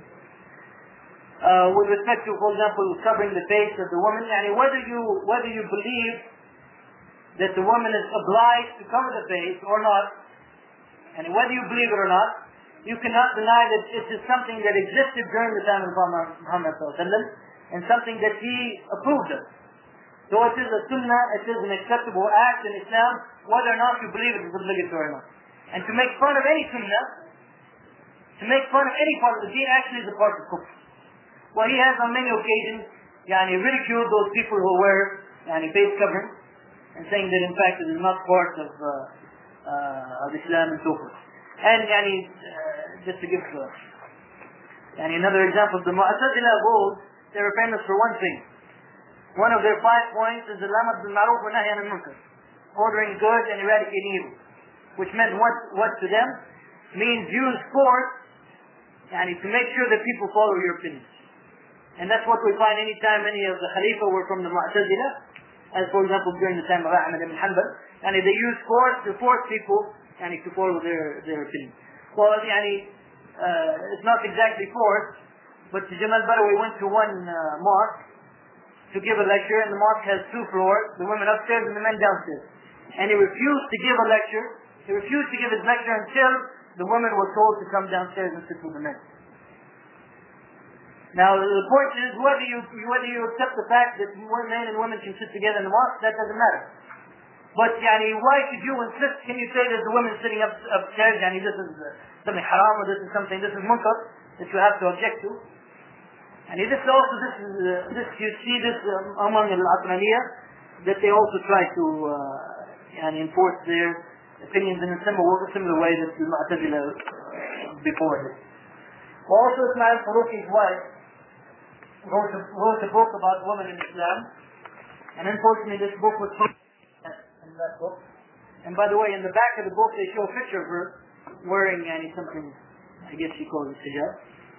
Uh, with respect to, for example, covering the face of the woman, and whether you whether you believe that the woman is obliged to cover the face or not, and whether you believe it or not, you cannot deny that it is something that existed during the time of Muhammad and something that he approved of. So it is a sunnah, it is an acceptable act in Islam, whether or not you believe it is obligatory or not. And to make fun of any sunnah, to make fun of any part of the deen actually is a part of kufr. Well, he has on many occasions yani, ridiculed those people who wear yani, face covering and saying that in fact it is not part of, uh, uh, of Islam and so forth. And yani, uh, just to give uh, yani, another example, the Mu'tazila of old, they were famous for one thing. One of their five points is al-amr bil ma'ruf wa nahy anil munkar, ordering good and eradicating evil, which meant what, what to them? Means use force yani, to make sure that people follow your opinions. And that's what we find anytime any of the Khalifa were from the Mu'tazila, as for example during the time of Ahmad ibn Hanbal, and they used force to force people yani, to follow their, their opinion. Well, yani, uh, it's not exactly force, but Jamal Badawi went to one uh, mosque to give a lecture, and the mosque has two floors, the women upstairs and the men downstairs. And he refused to give a lecture, he refused to give his lecture until the women were told to come downstairs and sit with the men. Now the point is, whether you whether you accept the fact that men and women can sit together in the mosque, that doesn't matter. But yani, why should you insist? Can you say that the women sitting up upstairs, yani, this is uh, something haram, or this is something, this is munkar that you have to object to? And this also, this is uh, this you see this um, among al-Aqlaniyah, that they also try to uh, yani, enforce their opinions in a similar similar way that the Mu'tazila uh, before this. Well, also Ismail Faruqi's wife wrote a, wrote a book about women in Islam, and unfortunately this book was put in that book. And by the way, in the back of the book they show a picture of her wearing yani, something, I guess she calls it hijab.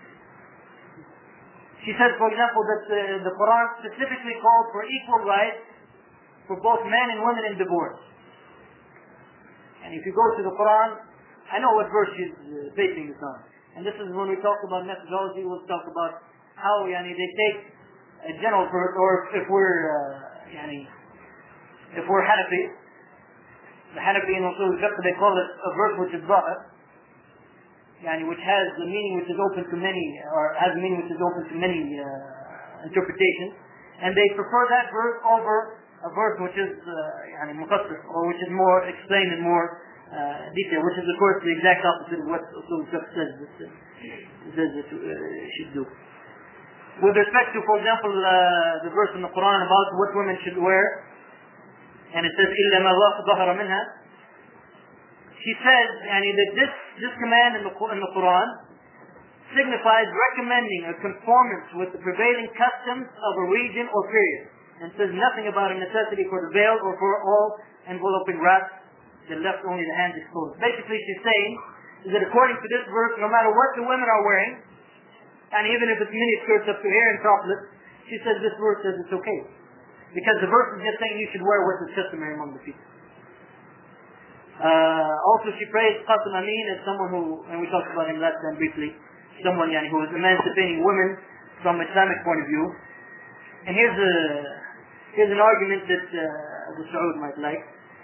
She says, for example, that the, the Quran specifically called for equal rights for both men and women in divorce. And if you go to the Quran, I know what verse she's uh, basing this on. And this is when we talk about methodology, we'll talk about how yani, they take a general verse, or if we're uh, yani, if we're Hanafi, the Hanafi and also they call it a verse which is Zahir, yani, which has the meaning which is open to many, or has a meaning which is open to many uh, interpretations, and they prefer that verse over a verse which is uh, yani, mufassir, or which is more explained in more uh, detail, which is of course the exact opposite of what Usul Fiqh says that uh, says that uh, should do. With respect to, for example, uh, the verse in the Quran about what women should wear, and it says إِلَّا مَا ظَهَرَ مِنْهَا, she says yani, that this, this command in the, in the Quran signifies recommending a conformance with the prevailing customs of a region or period, and says nothing about a necessity for the veil or for all enveloping wraps that left only the hands exposed. Basically she's saying is that according to this verse, no matter what the women are wearing, and even if it's mini skirts up to here and topless, she says this verse says it's okay. Because the verse is just saying you should wear what is customary among the people. Uh, also she praised Qasim Amin as someone who, and we talked about him last time briefly, someone yani, who is emancipating women from Islamic point of view. And here's a here's an argument that uh, the Saud might like.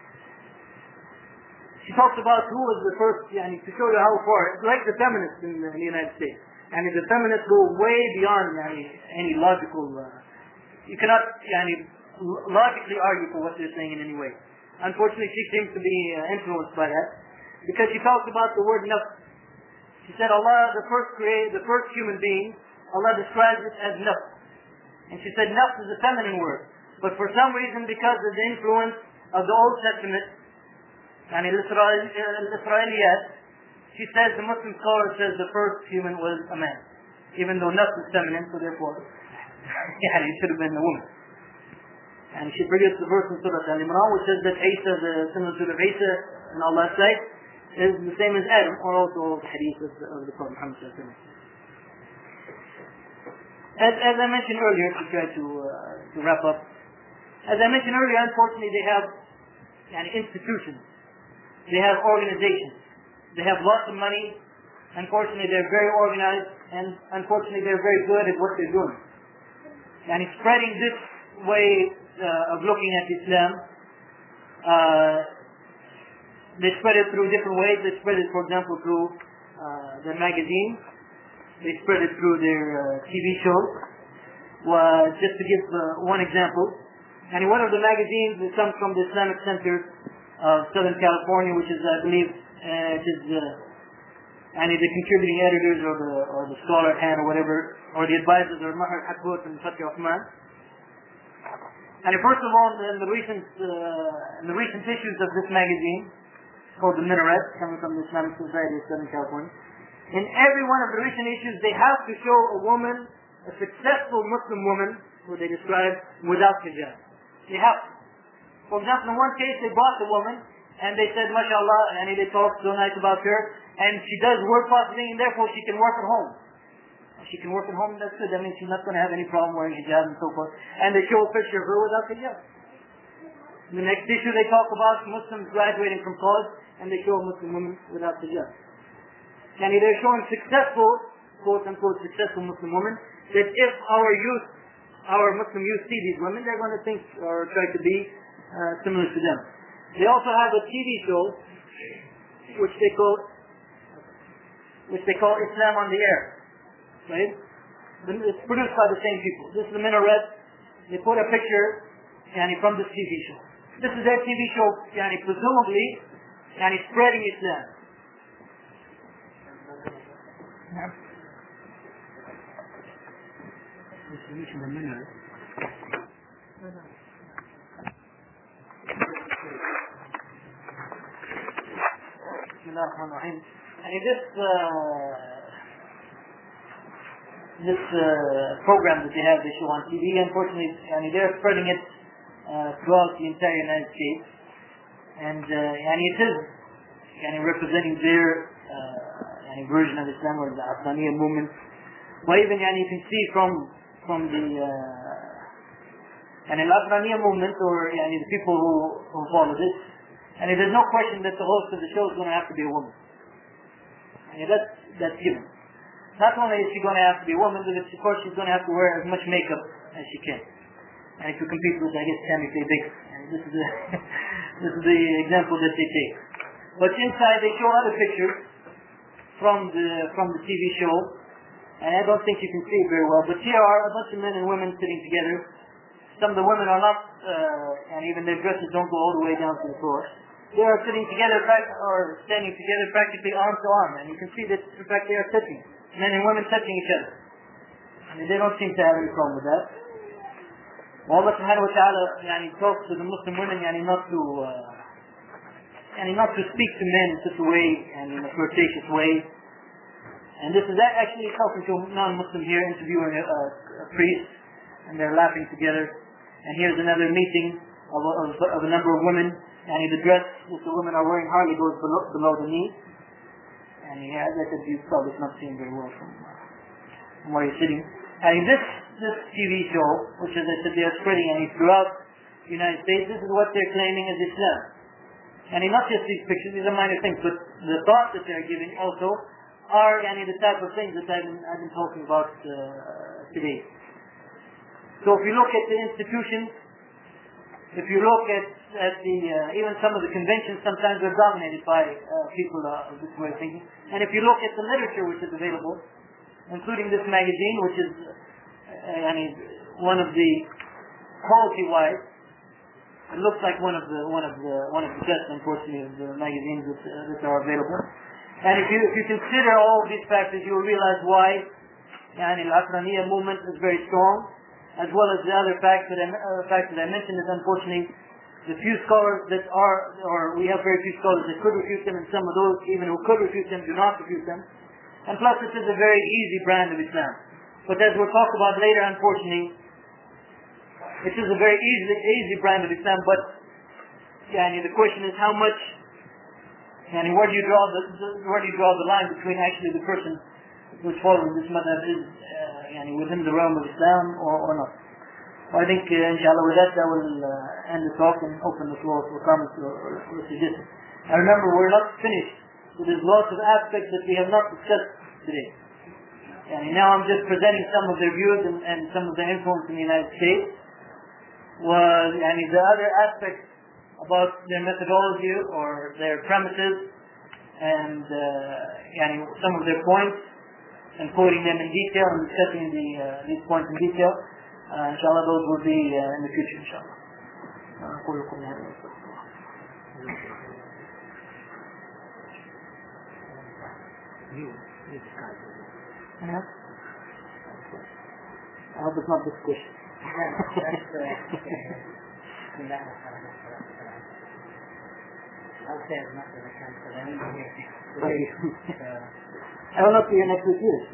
She talks about who was the first, yani, to show you how far, it's like the feminists in the, in the United States. I mean, the feminists go way beyond yani, any logical, uh, you cannot yani, logically argue for what they're saying in any way. Unfortunately, she seems to be uh, influenced by that, because she talks about the word nafs. She said Allah, the first created, the first human being, Allah describes it as nafs. And she said nafs is a feminine word. But for some reason, because of the influence of the Old Testament, and Al-Israeliyat, she says, the Muslim scholar says the first human was a man. Even though nafs is feminine, so therefore, yeah, it should have been a woman. And she forgets the verse in Surah Al-Imran, which says that Isa, the son of Isa, in Allah's sight, is the same as Adam, or also the hadith of the, of the Prophet Muhammad. As, as I mentioned earlier, to try to, uh, to wrap up, as I mentioned earlier, unfortunately they have yani, institutions, they have organizations, they have lots of money. Unfortunately they're very organized, and unfortunately they're very good at what they're doing. And it's spreading this way uh, of looking at Islam. Uh, they spread it through different ways. They spread it, for example, through uh, their magazine. They spread it through their uh, T V shows. Uh, just to give uh, one example, and one of the magazines that comes from the Islamic Center of Southern California, which is, I believe, uh, it is uh, any of the contributing editors or the or the scholar at hand or whatever, or the advisors are Maher Hatwood and Fatih Uthman. And first of all, in the recent uh, in the recent issues of this magazine, called The Minaret, coming from the Islamic Society of Southern California, in every one of the recent issues, they have to show a woman, a successful Muslim woman, who they describe without hijab. They have to. For example, in one case, they brought the woman, and they said, mashallah, and they talked so nice about her, and she does word processing, and therefore she can work at home. She can work at home, that's good. That means she's not going to have any problem wearing hijab and so forth. And they show a picture of her without hijab. In the next issue, they talk about Muslims graduating from college, and they show a Muslim woman without hijab. And they're showing successful, quote-unquote, successful Muslim women, that if our youth, our Muslim youth see these women, they're going to think or try to be uh, similar to them. They also have a T V show, which they call, which they call Islam on the Air. Right? It's produced by the same people. This is the Minaret. They put a picture yani, from this T V show. This is their T V show, yani, presumably, yani, spreading Islam. Yeah. This is the Minaret. Bismillahirrahmanirrahim. And this uh, this uh, program that they have, they show on T V, unfortunately, I mean, they're spreading it uh, throughout the entire United States. And uh, I mean, it is I mean, representing their uh, I mean, version of Islam, or the Afghaniya movement. But even I mean, you can see from from the uh, I mean, Afghaniya movement, or I mean, the people who, who follow this, I mean, there's no question that the host of the show is going to have to be a woman. I mean, that's, that's given. Not only is she going to have to be a woman, but of course she's going to have to wear as much makeup as she can. And to compete with, I guess, Tammy Faye Baker. And this is the this is the example that they take. But inside they show other pictures from the from the T V show, and I don't think you can see it very well. But here are a bunch of men and women sitting together. Some of the women are not, uh, and even their dresses don't go all the way down to the floor. They are sitting together, or standing together, practically arm to arm, and you can see that, in fact, they are touching. Men and women touching each other. I mean, they don't seem to have any problem with that. Allah subhanahu wa ta'ala yani, talks to the Muslim women yani, not to uh, yani, not to speak to men in such a way and in a flirtatious way. And this is actually talking to a non-Muslim here, interviewing a, a, a priest, and they're laughing together. And here's another meeting of, of, of a number of women, and the dress that the women are wearing hardly goes below, below the knee. And he has that, you've probably not seen very well from, uh, from where you're sitting. And this this T V show, which as I said they are spreading and throughout the United States, this is what they're claiming as Islam. And not just these pictures, these are minor things, but the thoughts that they're giving also are yani, the type of things that I've been, I've been talking about uh, today. So if you look at the institutions, if you look at, at the, uh, even some of the conventions, sometimes they're dominated by uh, people uh, of this way of thinking. And if you look at the literature which is available, including this magazine, which is uh, I mean, one of the, quality-wise, it looks like one of the one of the one of the best, unfortunately, of the magazines that, uh, that are available. And if you if you consider all of these factors, you will realize why I mean, the Afghaniya movement is very strong, as well as the other fact that I, uh, fact that I mentioned is unfortunately the few scholars that are, or we have very few scholars that could refute them, and some of those even who could refute them do not refute them. And plus, this is a very easy brand of Islam. But as we'll talk about later, unfortunately, it is a very easy, easy brand of Islam. But yani, the question is how much, yani, where do you draw the, the where do you draw the line between actually the person who's following this madhab is uh, yani, within the realm of Islam or, or not? Well, I think, uh, inshallah, with that, I will uh, end the talk and open the floor for comments or, or, or suggestions. Now remember, we're not finished. So there's lots of aspects that we have not discussed today. And now I'm just presenting some of their views and, and some of their influence in the United States. Was and the other aspects about their methodology or their premises and uh, يعني some of their points and quoting them in detail and discussing the, uh, these points in detail. Uh, inshallah, those will be uh, in the future, inshallah. أقول لكم هذا. I hope it's not this question. I'll say as much as I can for them. I will not see you next week either.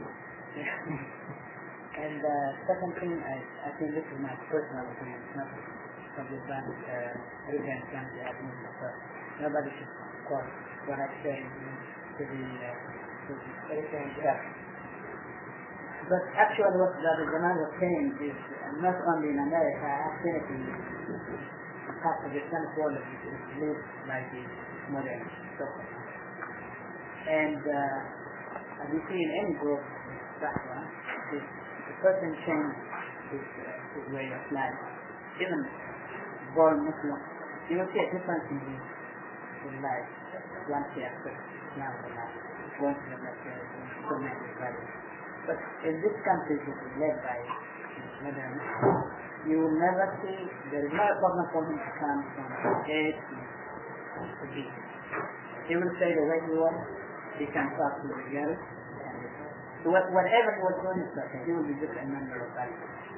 And the uh, second thing, I, I think this is my personal opinion, it's not from the Islamic, uh, Islamic family admin, but nobody should quote what I say to the, uh, to the Christian church. But actually what the Jamal was saying is uh, not only in America, I have seen it in half of the Islamic world which is lived by the modern so-called. And uh, as you see in any group, background, if the person changes his, uh, his way of life, even born Muslim, you will see a difference in his, his life once he accepts Islam or not. Once he accepts so many values. But in this country which is led by modern, you will never see, there is no problem for him to come from A to B. He will say the way he wants, he can talk to the girl, and so what, whatever he was doing is okay, he will be just a member of that.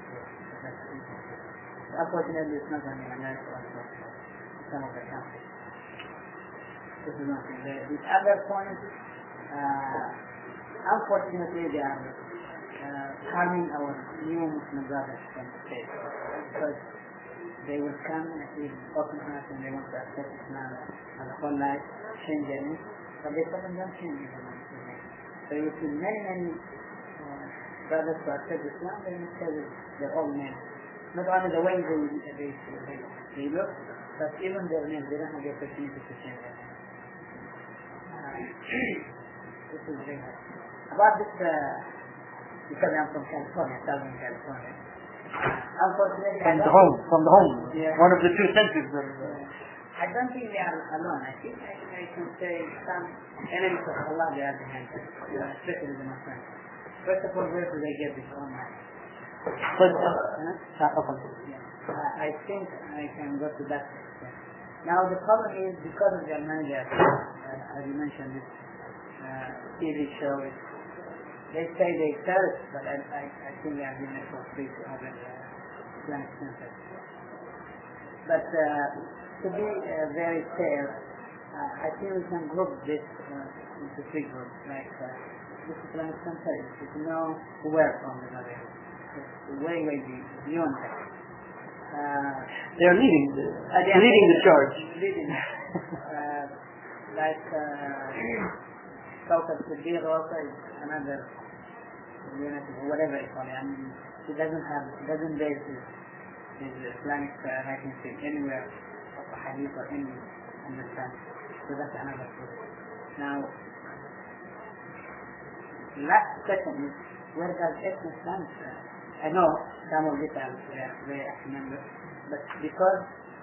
Unfortunately, it's not only in America, also in some of the countries. This is nothing. The, the other point, uh, unfortunately, they are uh, harming our new Muslim brothers from the States, because they will come and see open heart and they want to accept Islam as a whole life, change their name, but they probably don't change their name. So you see many, many uh, brothers who accept Islam, they will say their own name. Not only the way they, they, they, they look, but even their names, they don't have the opportunity to change their name. Uh, this is very hard. About this, uh, because I'm from California, Southern California, unfortunately, from the home, from the home, yeah. One of the two centers of. Uh, I don't think they are alone. I think I, I can say some enemies of Allah they are behind us, uh, especially the Muslims. First of all, where do they get this online? But, uh, huh? yeah. uh, I think I can go to that extent. Now the problem is because of their manager, uh, as you mentioned, this uh, T V show. They say they sell it, but I, I, I think they are doing it for free to other uh, Islamic centers. But uh, to be uh, very fair, uh, I think we can group this uh, into three groups. Like uh, this Islamic center is no where from the other. It's way, way beyond that. Uh, they are leading the, uh, leading the charge. Leading, uh, like uh, Kawkab Siddiq also is another unit or whatever it's called. I mean, he doesn't have, he doesn't base his, his Islamic uh, writing anywhere of a hadith or any understanding. So that's another group. Now, last question is, where does ethnic Islam stand? I know some of it are very remember, but because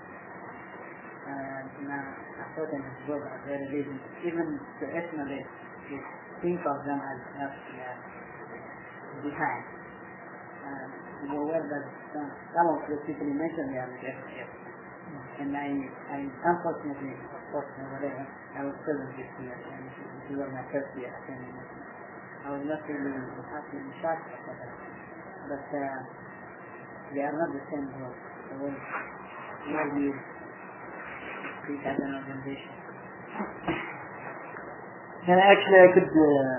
uh, now a certain group are very religious, even the ethnic think of them as uh, behind. Uh, where does some, some of the people you mentioned they are ethnic, and I, I unfortunately, unfortunately, whatever, I was present this year, and this was my first year attending it. I was not really happy and shocked for that. But uh, they are not the same group. So where do you treat as an organization? And actually, I could uh,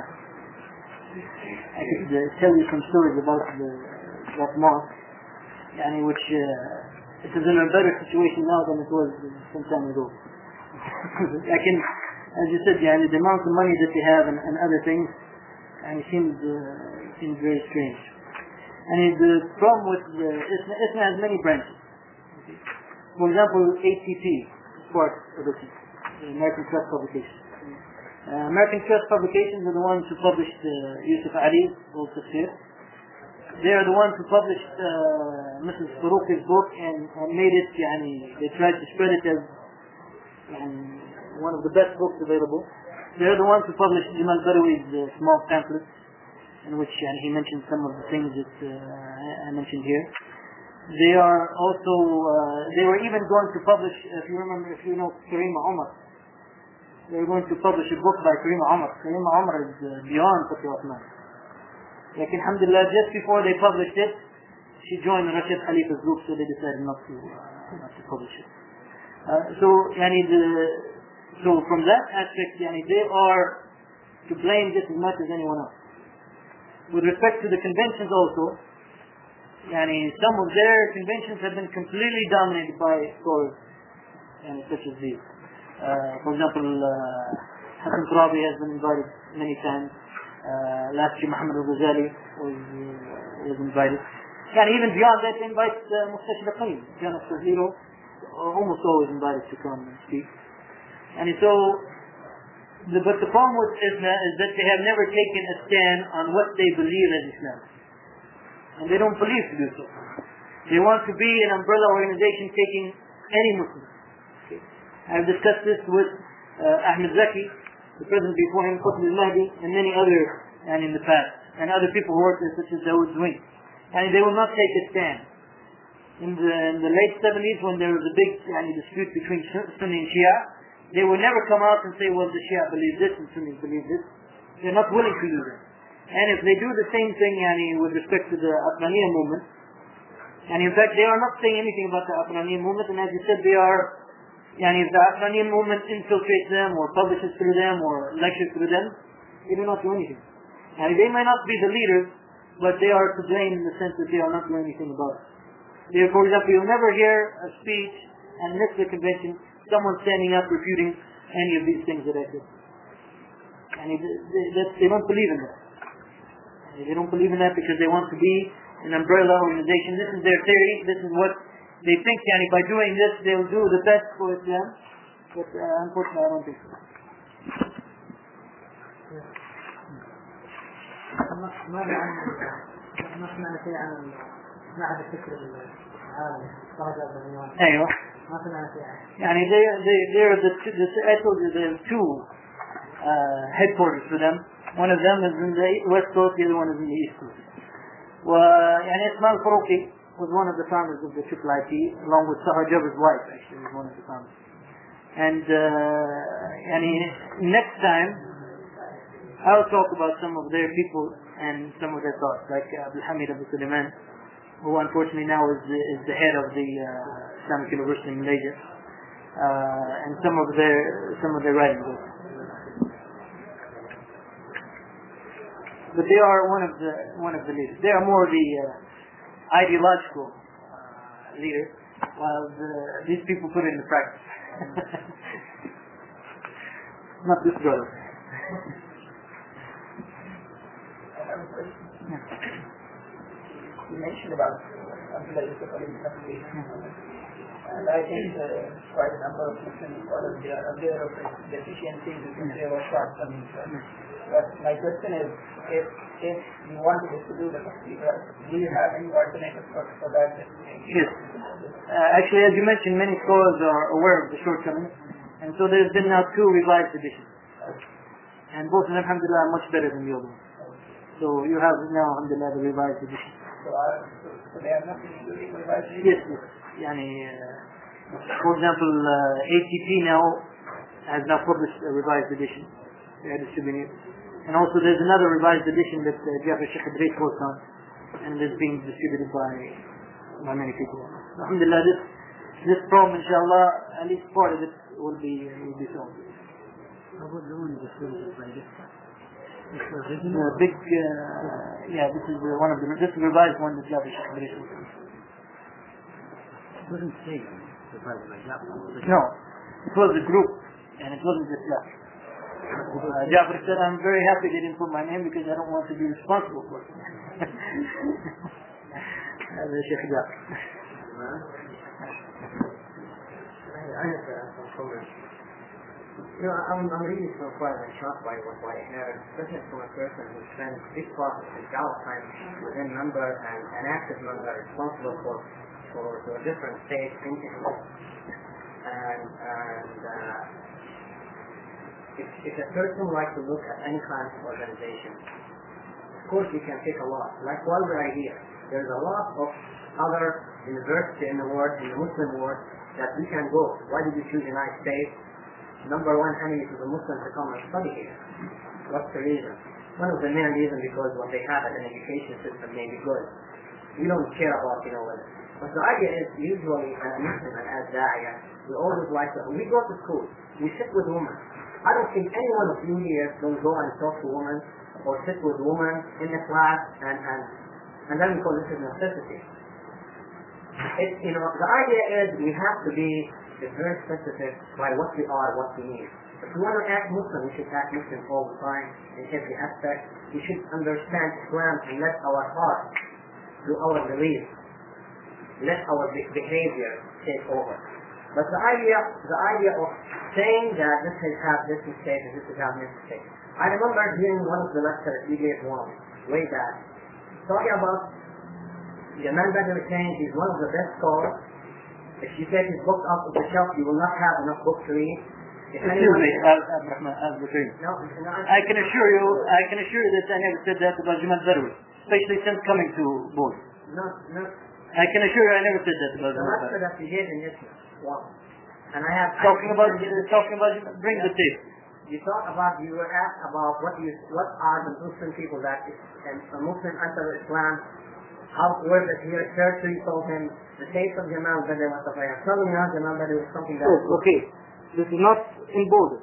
I could uh, tell you some stories about the that mosque, yani, which uh, it is in a better situation now than it was some time ago. I can, as you said, yani, the amount of money that they have and, and other things, and it seems uh, it seems very strange. And the problem with the ISNA, ISNA has many branches. Okay. For example, A T P is part of it, the American Trust Publications. Uh, American Trust Publications are the ones who published uh, Yusuf Ali, Old Tafsir. They are the ones who published uh, Missus Farouqi's book and, and made it, yani, they tried to spread it as yani, one of the best books available. they're the ones who published Jamal Badawi's uh, small pamphlet, in which and he mentioned some of the things that uh, I mentioned here. They are also, uh, they were even going to publish, if you remember, if you know Karima Omar, they were going to publish a book by Karima Omar. Karima Omar is uh, beyond Fatih Osman. Like, alhamdulillah, just before they published it, she joined the Rashid Khalifa's group, so they decided not to, uh, not to publish it. Uh, so, yani the, so from that aspect, yani they are to blame just as much as anyone else. With respect to the conventions also, yani some of their conventions have been completely dominated by scholars, yani such as these. Uh, for example, uh, Hassan Turabi has been invited many times. Uh, last year, Muhammad al-Ghazali was, uh, was invited. Yani even beyond that, they invite uh, Mustashid al-Qayyim, Jana Saziro, almost always invited to come and speak. And so, the, but the problem with Islam is that they have never taken a stand on what they believe as Islam. And they don't believe to do so. They want to be an umbrella organization taking any Muslim. Okay. I've discussed this with uh, Ahmed Zaki, the president before him, Qutb al-Mahdi, and many others and in the past, and other people who worked there, such as Dawood Zwing. And they will not take a stand. In the, in the late seventies, when there was a big yani, dispute between Sunni and Shia, they will never come out and say, well, the Shia believe this and Sunnis believe this. They're not willing to do that. And if they do the same thing yani, with respect to the Aqlaniyya movement, and in fact they are not saying anything about the Aqlaniyya movement, and as you said, they are, yani, if the Aqlaniyya movement infiltrates them or publishes through them or lectures through them, they do not do anything. And they may not be the leaders, but they are to blame in the sense that they are not doing anything about it. They, for example, you'll never hear a speech and next to the convention, someone standing up refuting any of these things that I said. And they, they, they don't believe in that. They don't believe in that because they want to be an umbrella organization. This is their theory. This is what they think. Yani, by doing this, they'll do the best for Islam. But uh, unfortunately, I don't think so. ما ما سمعنا شيء عن معهد الفكر العالمي درجة بالمليون. أيوه. ما سمعنا شيء. يعني they they they're the, the I told you there are two uh, headquarters for them. One of them is in the west coast, the other one is in the east coast. ويعني Ismail Farouqi was one of the founders of the Triple I T, along with Sahar Jaber's wife. Actually, was one of the founders. And uh, يعني next time I'll talk about some of their people and some of their thoughts, like Abdul Hamid Abu Sulaiman, who unfortunately now is the, is the head of the uh, Islamic University in Malaysia, uh, and some of their some of their writings. But they are one of the one of the leaders. They are more the uh, ideological uh, leaders, while the, these people put it into practice. Not this brother. You mentioned about Abdullah Yusuf Ali Naqvi, and I think uh, quite a number of Muslim scholars they are aware of his deficiencies because they were shortcomings. But my question is, if if you wanted us to do the tafsir, do you have any alternative for, for that? Yes. Uh, actually, as you mentioned, many scholars are aware of the shortcomings, and so there's been now two revised editions, and both of them, alhamdulillah, are much better than the other one. So you have now, alhamdulillah, the revised edition. So, uh, so, so they are not including revised edition? Yes, yes. Yani, uh, for example, uh, A T P now has now published a revised edition. They are distributing it. And also there's another revised edition that uh, Jafar Sheikh Idris worked on, and it's being distributed by, by many people. Alhamdulillah, this, this problem, inshallah, at least part of it will be, will be solved. The big, uh, yeah, this is uh, one of the, this is the revised one that Jafar Sheikh Idris worked on. It wasn't taken, revised by Jafar. No, it was a group, and it wasn't just Jafar. Uh, Jafar said, I'm very happy they didn't put my name because I don't want to be responsible for it. هذا Sheikh Jafar. I have to ask some comment. You know, I'm, I'm really so quite shocked by what I heard, especially from a person who spends big part of his job time within member and an active member responsible for for, for different state entities. And and uh, if, if a person likes to look at any kind of organization, of course we can pick a lot. Like while we're here, there's a lot of other universities in the world, in the Muslim world, that we can go. Why did you choose the United States? Number one enemy to the Muslims to come and study here. What's the reason? One of the main reasons because what they have as an education system may be good. We don't care about, you know, whether. But the idea is usually as Muslim and as Da'iyah, we always like to, we go to school, we sit with women. I don't think any one of you here don't go and talk to women or sit with women in the class and, and, and then we call this a necessity. It, you know, the idea is we have to be very specific by what we are, what we need. If we want to act Muslim, we should act Muslim all the time in every aspect. We should understand Islam and let our heart do our belief, let our behavior take over. But the idea, the idea of saying that this has had this mistake and this has had this mistake. I remember hearing one of the lectures we gave one way back, talking about the man that was saying he's one of the best scholars. If you take his book off of the shelf, you will not have enough books to read. If Excuse me, Abdurrahman, no, no, I can assure you, I can assure you that I never said that about Jamal Badawi, especially since coming to board. no, no. I can assure you I never said that about The Jamal lecture Badawi. that we gave in this one, and I have Talking I, about, talking about, bring the tape. you talk about, you were asked about what you, what are the Muslim people that is, and a Muslim enter Islam, how was it here? Churchill told him the taste of Jamal Badawi was the fire. Tell me now, Jamal Badawi was something that. Oh, okay, this is not in border.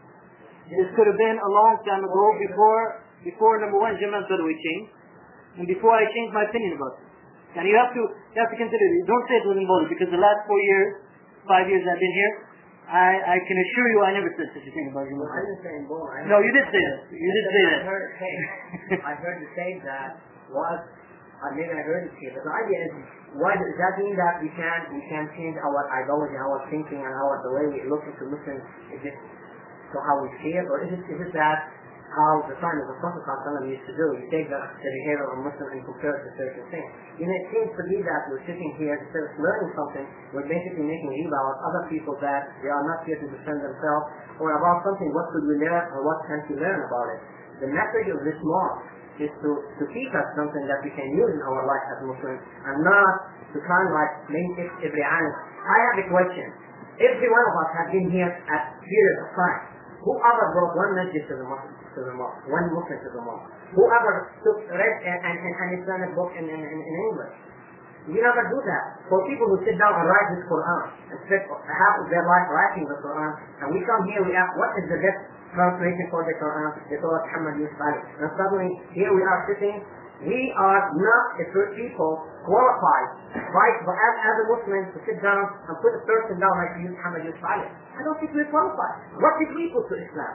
This could have been a long time ago, before, before number one Jamal Badawi changed, and before I changed my opinion about it. And you have to, you have to consider it. Don't say it was in border, because the last four years, five years I've been here, I, I can assure you I never said such a thing about Jamal I Badawi. didn't say in border. No, you did say that. You did say that. I heard it say. I heard you say that was. Uh, maybe I heard it here, but the idea is, why does that mean that we can we can change our ideology, our thinking, and our the way we look into Muslims? Is it so how we see it, or is it is it that how the sign of the Prophet ﷺ used to do? You take the, the behavior of a Muslim and compare it to certain things. You know, it seems to be that we're sitting here instead of learning something, we're basically making riba about other people that they are not here to defend themselves, or about something. What could we learn, or what can we learn about it? The message of this mosque is to, to teach us something that we can use in our life as Muslims, and not to kind of like make it every honest. I have a question. Every one of us have been here at periods of time. Whoever brought one message to the mosque, to the mosque, one Muslim to the mosque, whoever took read an, an, an Islamic book in, in, in, in English. We never do that. For people who sit down and write this Quran, and spend half of their life writing the Quran, and we come here, we ask, what is the best translation for the Quran? They told us Muhammad Yusuf Ali. And suddenly, here we are sitting, we are not a third people qualified, right, but as, as a Muslim to sit down and put a person down like you, Muhammad Yusuf Ali. I don't think we're qualified. What did we put to Islam?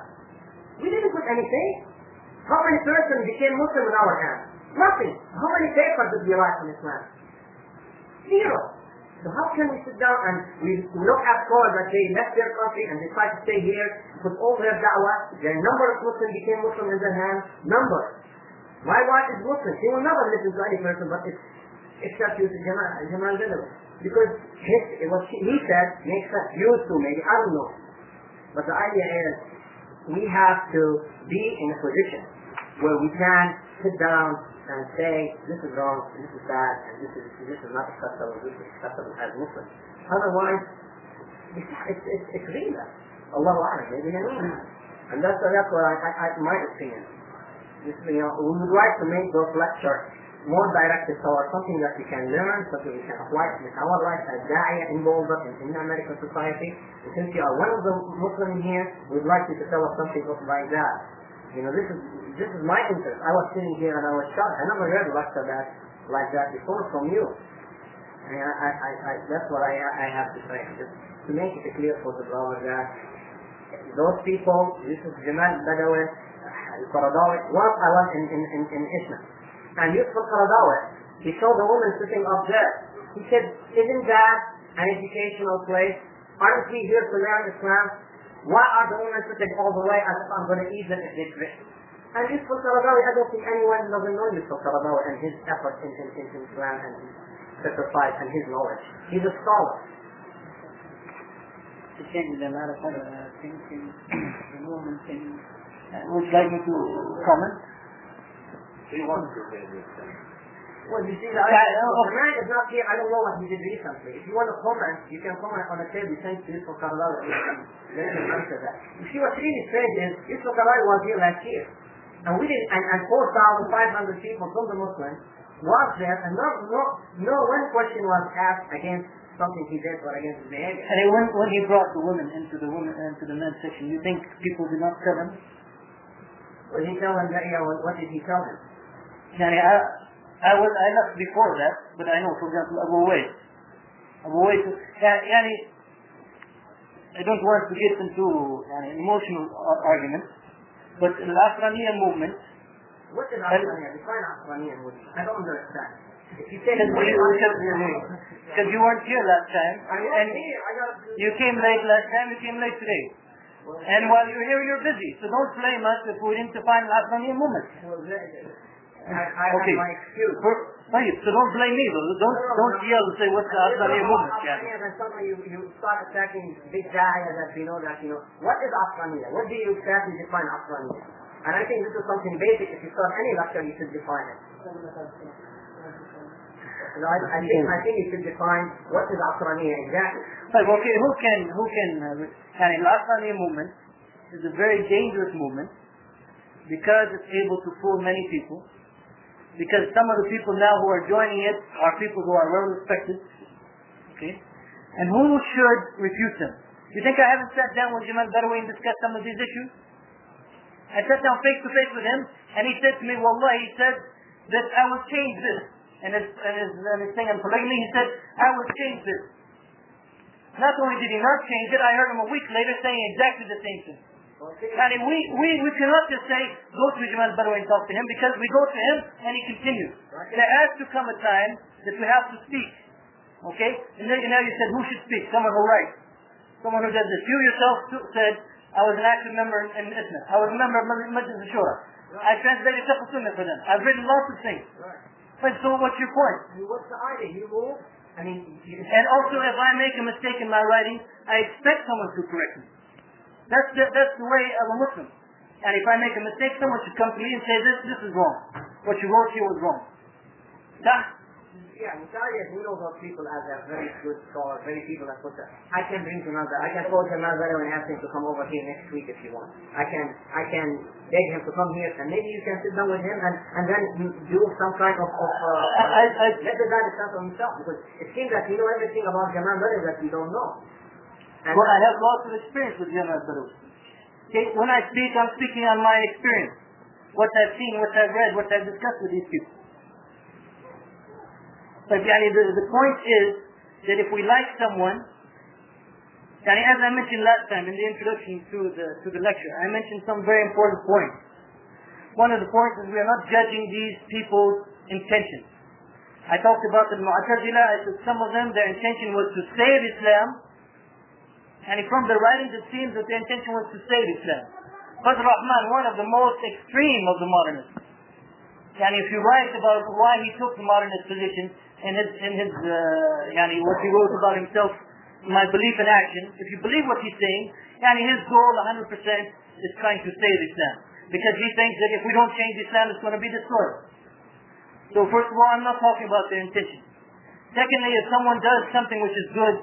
We didn't put anything. How many persons became Muslim in our hands? Nothing. How many papers did we write from Islam? Zero. So how can we sit down and we look at scholars that they left their country and they try to stay here, put all their da'wah, their number of Muslims became Muslim in their hands, number. My wife is Muslim. She will never listen to any person but it's, except you to Jamal, Jamal Badawi. Because his, what she, he said makes sense. Used to maybe, I don't know. But the idea is we have to be in a position where we can sit down and say this is wrong, this is bad, and this is this is not acceptable, this is acceptable as Muslim. Otherwise, it's it's it's, it's riba. Allahu Akbar, maybe I mean. And that's that's what I, I, I my opinion. This, you know, we would like to make those lectures more directed towards something that we can learn, something we can apply in our life as da'iyah involved in, in the American society. And since you are one of the Muslims here, we'd like you to tell us something like that. You know, this is this is my interest. I was sitting here and I was shocked. I never heard a lecture that like that before from you. And I, I, I, I that's what I, I have to say. Just to make it clear for the brother that those people, this is Jamal Badawi, Al-Qaradawi. Once I was in in in, in Islam, and Yusuf Al-Qaradawi, he saw the woman sitting up there. He said, "Isn't that an educational place? Aren't we here to learn Islam? Why are the women sitting all the way as if I'm going to eat them if they drink?" And Yusuf Al-Qaradawi, I don't think anyone doesn't know Yusuf Al-Qaradawi and his effort in, in, in Islam and his sacrifice and his knowledge. He's a scholar. to change a lot of other uh, things in the movement and Uh, would you like me to comment? Do you want to say this thing? Well, you see, the, Yeah, the uh, man is not here. I don't know what he did recently. If you want to comment, you can comment on a tape you sent to Yusuf Karalari. Let me answer that. You see, what's really strange is Yusuf Karalari was here last year. And we did, and, and four thousand five hundred people from the Muslims was there, and no, no, no one question was asked against something he did or against his behavior. And when, when he brought the women into the women into the men's section, you think people did not tell him? Well, he tell him that, yeah, what, what did he tell him? Yani, I, I was I left before that, but I know, for example, Abu Wais. Abu Wais, yeah, yani, I don't want to get into yani, emotional uh, arguments, but the Afghaniya movement. What is Afghaniya? Define Afghaniya. I don't understand. If you say because you weren't here last time, I was and here. I got you came late last time, you came late today. And while you're here, you're busy. So don't blame us if we didn't define the Afghaniya movement. Well, I, I Okay. have my excuse. Right, so don't blame me though. Don't No, no, don't no. yell and say what's the Afghaniya movement. Yeah. Afghaniya, and suddenly you, you start attacking big guys that you know that you know. What is Afghaniya? What do you exactly define Afghaniya? And I think this is something basic. If you start any lecture, you should define it. You know, I, I think I think you should define what is Afghaniya exactly. Right, okay, who can who can uh, and the Afghaniya movement is a very dangerous movement because it's able to fool many people. Because some of the people now who are joining it are people who are well respected. Okay? And who should refute them? You think I haven't sat down with Jamal Badawi and discussed some of these issues? I sat down face to face with him and he said to me, Wallah, he said that I will change this. And his, and his, and his thing on polygamy, he said, I will change this. Not only did he not change it, I heard him a week later saying exactly the same thing. I mean, we, we, we cannot just say, go to Jamal Badawi and talk to him, because we go to him and he continues. There has to come a time that we have to speak. Okay? And then now you said, who should speak? Someone who writes. Someone who does this. You yourself said, I was an active member in I S N A. I was a member of Majlis al-Shura. I translated Fiqh Sunnah for them. I've written lots of things. But so what's your point? What's the idea? You move. I mean, you and also, if I make a mistake in my writing, I expect someone to correct me. That's the, that's the way of a Muslim. And if I make a mistake, someone should come to me and say, this this is wrong. What you wrote here was wrong. That, yeah, Mutalias, we know those people as a very good scholars, very people that put that. I can bring Jamal Badawi. I can call Jamal Badawi and ask him to come over here next week if you want. I can I can beg him to come here, and maybe you can sit down with him and, and then do some kind of, of uh, I, I, let the guy discuss for himself, because it seems that you know everything about Jamal Badawi that we don't know. And well, I have lots of experience with Jamal Badawi. Okay, when I speak, I'm speaking on my experience. What I've seen, what I've read, what I've discussed with these people. But yani, the, the point is that if we like someone, yani, as I mentioned last time in the introduction to the to the lecture, I mentioned some very important points. One of the points is we are not judging these people's intentions. I talked about the Mu'tazila. I said some of them, their intention was to save Islam, and from the writings it seems that their intention was to save Islam. Fazl Rahman, one of the most extreme of the modernists. Yani, if you write about why he took the modernist position, in his, in his uh, yani, what he wrote about himself, my belief in action, if you believe what he's saying, yani, his goal one hundred percent is trying to save Islam. Because he thinks that if we don't change Islam, it's going to be destroyed. So first of all, I'm not talking about their intention. Secondly, if someone does something which is good,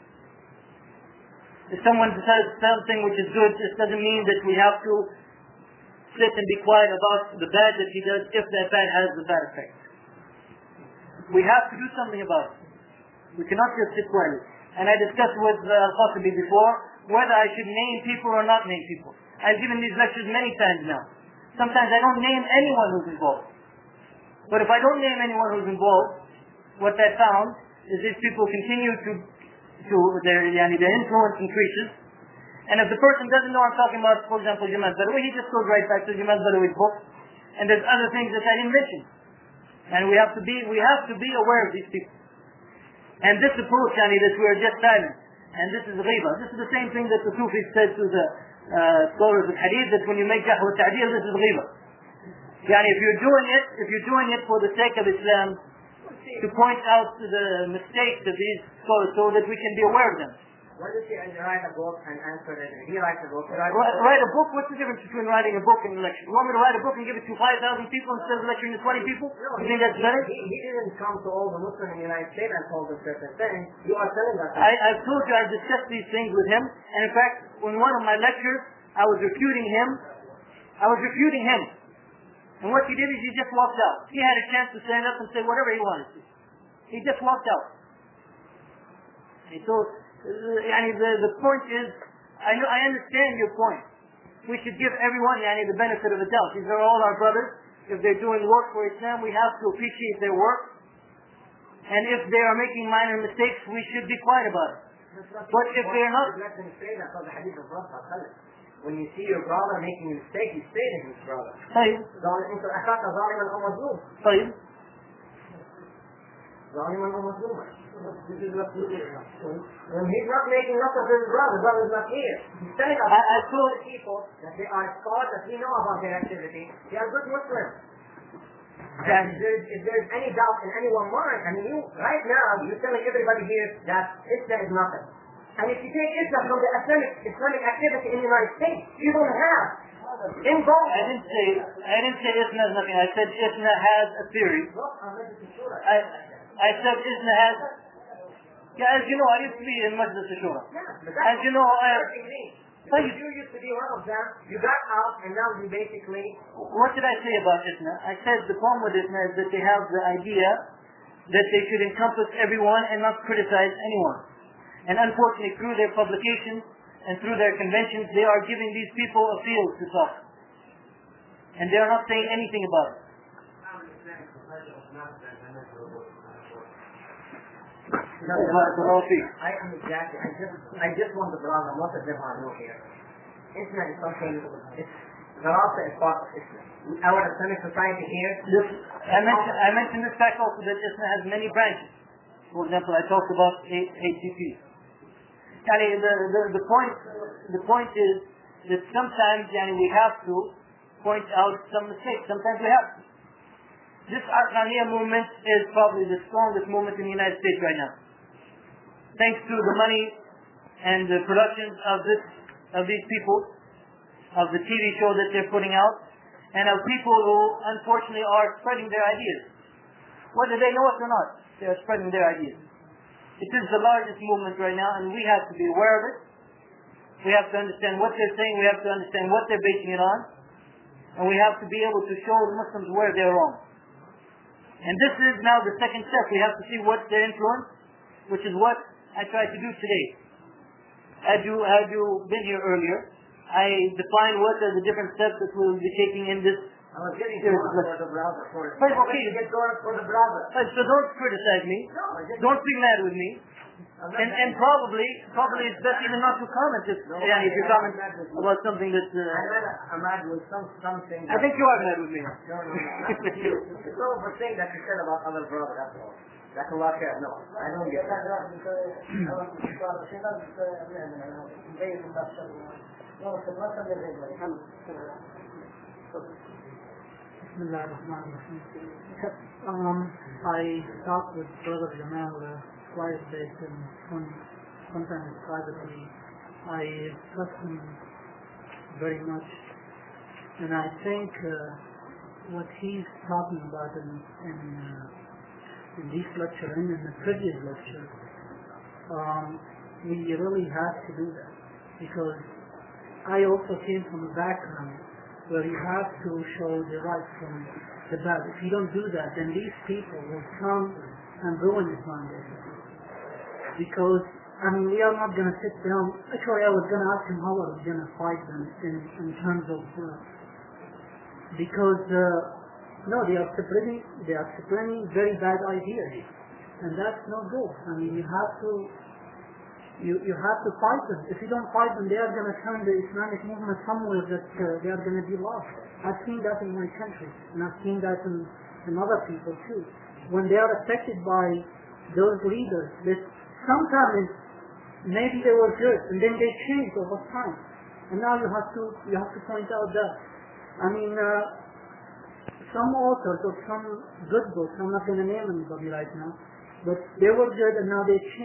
if someone does something which is good, this doesn't mean that we have to sit and be quiet about the bad that he does if that bad has the bad effect. We have to do something about it. We cannot just sit quietly. And I discussed with uh, Al-Qasibi before whether I should name people or not name people. I've given these lectures many times now. Sometimes I don't name anyone who's involved. But if I don't name anyone who's involved, what I found is these people continue to, to their, yani, their influence increases. And if the person doesn't know I'm talking about, for example, Jamal Badawi, he just goes right back to Jamal Badawi's book. And there's other things that I didn't mention. And we have to be, we have to be aware of these people. And this approach, yani, that we are just silent, and this is ghiba. This is the same thing that the Sufis said to the uh, scholars of hadith, that when you make jahwa ta'dil, this is ghiba. Yani, if you're doing it, if you're doing it for the sake of Islam, to point out the mistakes of these scholars so that we can be aware of them. Why does he write a book and answer it? He writes a book. Write, Write, write a book? What's the difference between writing a book and a lecture? You want me to write a book and give it to five thousand people instead of lecturing to twenty people? No, you think that's better? He, he didn't come to all the Muslims in the United States and told them certain things. You are telling us. I, I've told you I've discussed these things with him. And in fact, in one of my lectures, I was refuting him. I was refuting him. And what he did is he just walked out. He had a chance to stand up and say whatever he wanted to. He just walked out. And so, uh, yani the, the point is, I know, I understand your point. We should give everyone yani, the benefit of the doubt. These are all our brothers. If they're doing work for Islam, we have to appreciate their work. And if they are making minor mistakes, we should be quiet about it. But if they're not... Let them say that for the hadith of Prophet. When you see your brother making a mistake, you say to his brother. طيب. أنت أخاك ظالما أو مظلوما. طيب. ظالما أو مظلوما. When he's not making up of his brother, brother's not here. He's telling us, I, I told people that they are scholars that we know about their activity. They are good Muslims. And if there's, if there's any doubt in anyone's mind, I mean, you right now you're telling everybody here that Islam is nothing. And if you take Islam from the Islamic Islamic activity in the United States, you don't have involved. I didn't say I didn't say Islam has nothing. I said Islam has a theory. I I said Islam has. Yeah, as you know, I used to be in Majlis al-Shura. Yeah, as you know, I. So you used to be one of them. You got out, and now you basically. What did I say about Islam? I said the problem with Islam is that they have the idea that they should encompass everyone and not criticize anyone. And unfortunately, through their publications and through their conventions, they are giving these people a field to talk. And they are not saying anything about it. No, I am exactly. I just, I just want to draw on what of them are new here. Islam is something. It's Darasa is part of Islam. Our Islamic society here. This, I mentioned, I mentioned this fact also that Islam has many branches. For example, I talked about A T P. Yani the, the, the point the point is that sometimes yani we have to point out some mistakes. Sometimes we have to. This Aqaniya movement is probably the strongest movement in the United States right now. Thanks to the money and the productions of this of these people, of the T V show that they're putting out, and of people who unfortunately are spreading their ideas. Whether they know it or not, they are spreading their ideas. It is the largest movement right now, and we have to be aware of it. We have to understand what they're saying, we have to understand what they're basing it on, and we have to be able to show the Muslims where they're wrong. And this is now the second step. We have to see what's their influence, which is what I tried to do today. Had you, had you been here earlier, I defined what are the different steps that we'll be taking in this. I was getting going for the browser. For it. But okay. Get going for the browser. So don't criticize me. No, don't be mad with me. And, and probably, probably it's best even not to comment if, no, yeah, if you comment about something that... Uh, I'm mad with some, something... I think you are mad with me. No, no, no. It's all the thing that you said about other brother, that's all. That's a lot here. No, I don't get that. Um, I talked with Brother Jamal uh, twice days and one, sometimes privately. I trust him very much, and I think uh, what he's talking about in in, uh, in this lecture and in the previous lecture, um, we really have to do that, because I also came from a background where you have to show the right from the bad. If you don't do that, then these people will come and ruin Islam, basically. Because, I mean, we are not going to sit down. Actually, I was going to ask him how I was going to fight them in, in terms of, uh, because, uh, no, they are spreading, they are spreading very bad ideas. And that's not good. I mean, you have to, You, you have to fight them. If you don't fight them, they are going to turn the Islamic movement somewhere that uh, they are going to be lost. I've seen that in my country, and I've seen that in, in other people too. When they are affected by those leaders, that sometimes maybe they were good, and then they changed over time. And now you have to you have to point out that. I mean, uh, some authors of some good books, I'm not going to name anybody right now, but they were good and now they changed.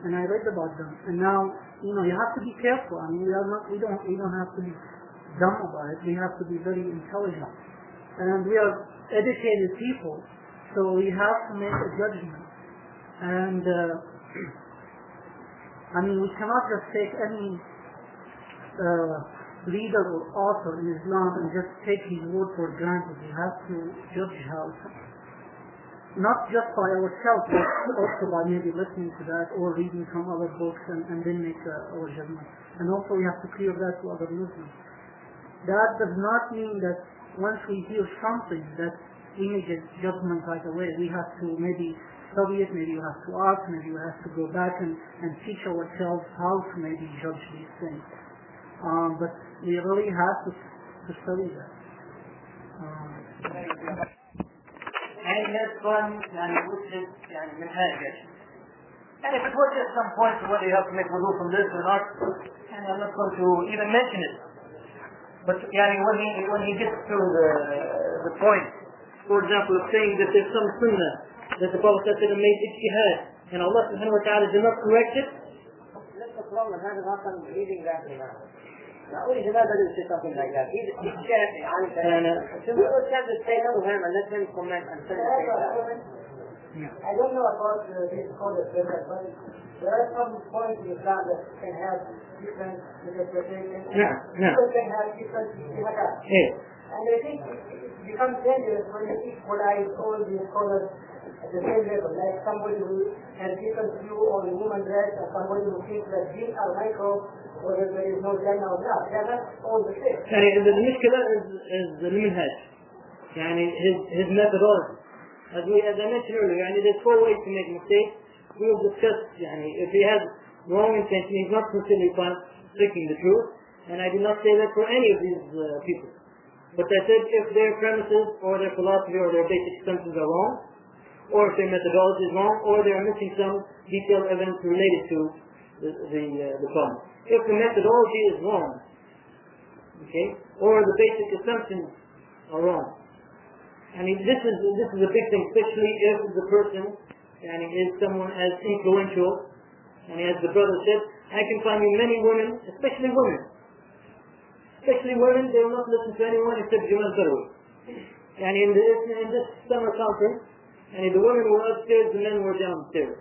and I read about them. And now, you know, you have to be careful. I mean, we are not, we don't, we don't have to be dumb about it. We have to be very intelligent. And we are educated people, so we have to make a judgment. And, uh, I mean, we cannot just take any uh, leader or author in Islam and just take his word for granted. We have to judge how, not just by ourselves, but also by maybe listening to that or reading from other books and, and then make uh, our judgment. And also we have to clear that to other Muslims. That does not mean that once we hear something that we make a judgment right away. We have to maybe study it, maybe we have to ask, maybe we have to go back and, and teach ourselves how to maybe judge these things. Um, but we really have to, to study that. Um, And next one, yani, which is yani, minhaj. And if it was just some point to whether you have to make wudu from this or not, and I'm not going to even mention it. But yani, when he when he gets to the the point, for example, of saying that there's some sunnah that the Prophet said to made ijtihad, and Allah subhanahu wa ta'ala did not correct it. That's the problem. هذا غلطان reading that now. Now, we should never say something like that. He's he's sharing on it. So we will have to say no to him and let him comment and say that. I don't know about uh, this code of better, but there are some points in Islam that can have different interpretations. Yeah, yeah. People can have different ijtihadat. Yeah. And I think it becomes dangerous when you equalize all these scholars at the same level, like somebody who has different view on women's rights or somebody who thinks that genes are microbes or that there is no Jannah or not. They are not all the same. يعني المشكلة is is المنهج. يعني his his methodology. As we as I mentioned earlier, يعني there's four ways to make mistakes. We will discuss. يعني if he has wrong intention, he's not sincerely seeking the truth. And I did not say that for any of these uh, people. But I said if their premises or their philosophy or their basic assumptions are wrong, or if their methodology is wrong, or they are missing some detailed evidence related to the the, uh, the problem. If the methodology is wrong, okay, or the basic assumptions are wrong, I mean this is this is a big thing, especially if the person and is someone as influential, and as the brother said, I can find you many women, especially women, especially women, they will not listen to anyone except Jamal Badawi. And in this in this summer conference, and the women were upstairs, the men were downstairs.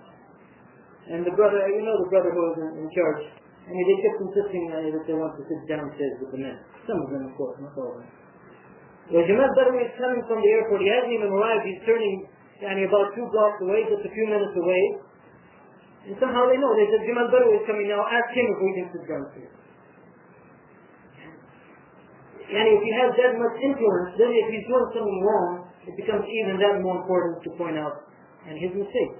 And the brother, you know the brother who was in, in charge, and they kept insisting uh, that they want to sit downstairs with the men. Some of them, of course, not all of them. Well, Jamal Badawi is coming from the airport. He hasn't even arrived. He's turning yani, about two blocks away, just a few minutes away. And somehow they know. They said, Jamal Badawi is coming now. Ask him if we can sit downstairs. And if he has that much influence, then if he's doing something wrong, it becomes even that more important to point out and his mistakes.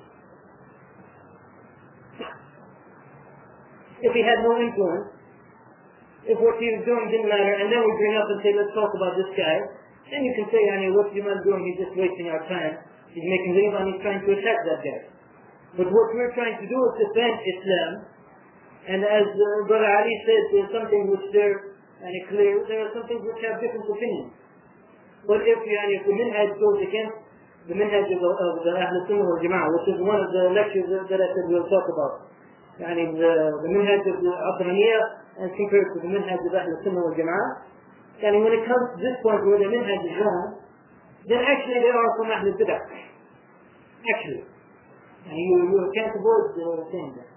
If he had no influence, if what he was doing didn't matter, and then we bring up and say, let's talk about this guy, then you can say, I mean, what's Jamal doing? He's just wasting our time. He's making riba and he's trying to attack that guy. But what we're trying to do is defend Islam. And as uh, Brother Ali said, there's something which they're and it's clear, there are some things which have different opinions. But if, yani, if the minhaj goes against the minhaj of the, of the Ahl Sunnah wal Jama'ah, which is one of the lectures that I said we'll talk about, yani the, the minhaj of the Abdurrahmaniyah and compared to the minhaj of the Ahl Sunnah wal Jama'ah, yani when it comes to this point where the minhaj is wrong, then actually there are some Ahl Bid'ah. Actually. And you, you can't avoid uh, saying that.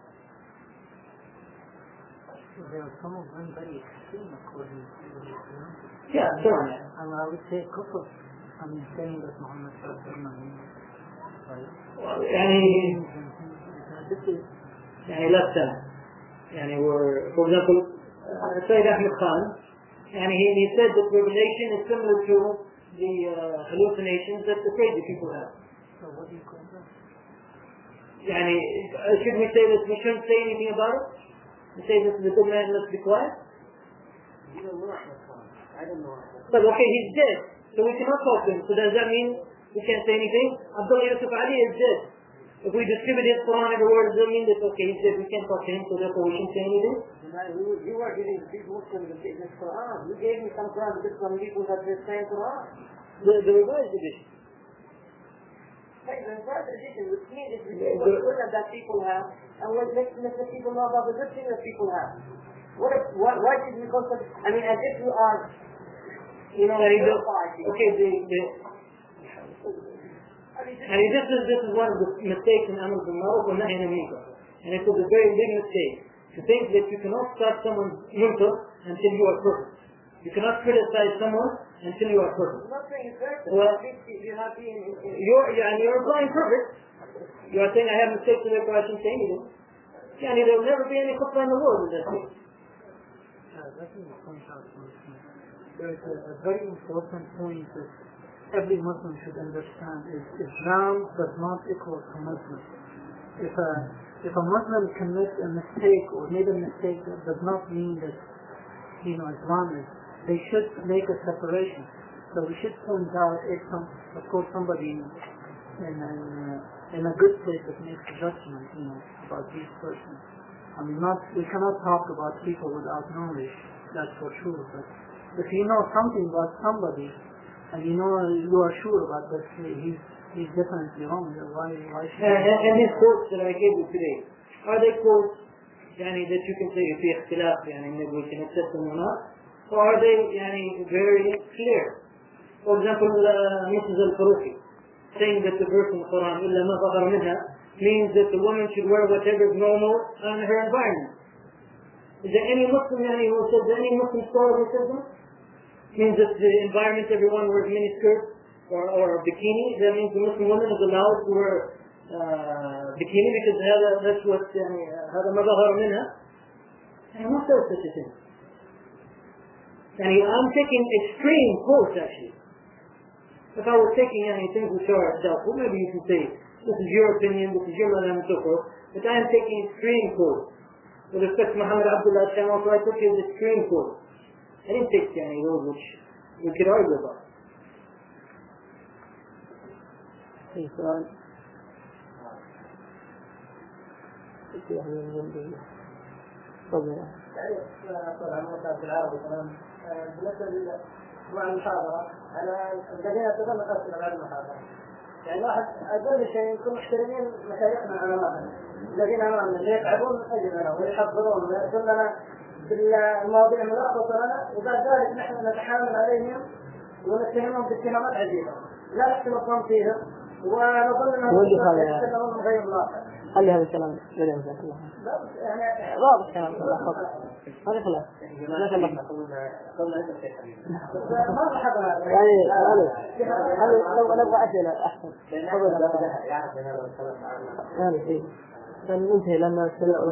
There are some of them very extreme according to Islam. Yeah, sure. And I would say kufr. I mean, saying that Muhammad sallallahu alaihi wasallam, right? يعني This is يعني لا تسمع يعني for example uh, Sayyid Ahmed Khan يعني he, he said that revelation is similar to the uh, hallucinations that the crazy people have. So what do you call that? يعني uh, should we say that we shouldn't say anything about it? We say this is a good man, let's be quiet? You don't know Ahmed Khan. I don't know Ahmed Khan. But okay, he's dead, so we cannot talk to him. So does that mean we can't say anything? Abdullah Yusuf Ali is dead. If we distribute his Quran everywhere, does that mean that okay, he's dead, we can't talk to him, so therefore we shouldn't say anything? You were giving the big Muslims the big Quran. You gave me some Quran because some people that the same Quran. The, the revised edition. the first edition, which means it's what goodness that people have, and what makes the people know about the good thing that people have. What if, what, why did we call it? I mean, as if we are, you know, okay, the, the, and this is, this is one of the mistakes in Amr bin Ma'ruf and Nahy anil Munkar. And it was a very big mistake to think that you cannot stop someone's munkar until you are perfect. You cannot criticize someone until you are perfect. I'm not saying it's perfect. Well, you're not being... You're, yeah, and you're applying perfect. You are saying I have mistakes in therefore I shouldn't say anything. Yeah, and there will never be any khutbah in the world in that case. Let me point out something. There is a, a very important point that every Muslim should understand is Islam does not equal to Muslim. If a, if a Muslim commits a mistake or made a mistake, that does not mean that, you know, Islam is. They should make a separation. So we should point out if some, of course, somebody in, in, uh, in a good place that makes a judgment, you know, about these persons. I mean, not, we cannot talk about people without knowledge, that's for sure. But if you know something about somebody, and you know you are sure about that, he's he's definitely wrong. Why? Why should? And, and, and these quotes that I gave you today, are they quotes, yani, that you can say في اختلاف, yani, maybe we can accept them or not, or are they, yani, very clear? For example, uh, Missus Al-Faruqi saying that the verse in the Quran إلا ما ظهر منها means that the woman should wear whatever is normal in her environment. Is there any Muslim yani, who says any Muslim scholar who says that? Means that the environment everyone wears mini skirts or, or a bikini, that means the Muslim woman is allowed to wear uh, bikini because هذا, that's what يعني, هذا ما ظهر منها. And who says such a thing? And I'm taking extreme quotes actually. If I was taking any things which are doubtful, maybe you can say this is your opinion, this is your madam and so forth, but I am taking extreme quotes. With respect to Muhammad Abdullah Sham, also I took his extreme quotes. I didn't take any of those which we could argue about. في سؤال في أهل الجنبية طبعا طبعا مثلا في العربي كمان بالنسبة لمع المحاضرة أنا الذين أتظن أصلا بعد المحاضرة يعني واحد أقل شيء يكون محترمين مشايخنا علماءنا الذين أمامنا اللي يتعبون أجرنا ويحضرون ويأتون لنا بالمواضيع الملخصة لنا وبعد ذلك نحن نتحامل عليهم ونتهمهم باتهامات عجيبة لا نحن نظلم فيهم ونظن أنهم يتكلمون من غير الواقع. خلي هذا الكلام بدأ جزاك الله يعني واضح كلام الله هذا خلاص جزاك الله ما لاحظ هذا يعني لو نبغى أسئلة أحسن يعني إيه ننتهي لأن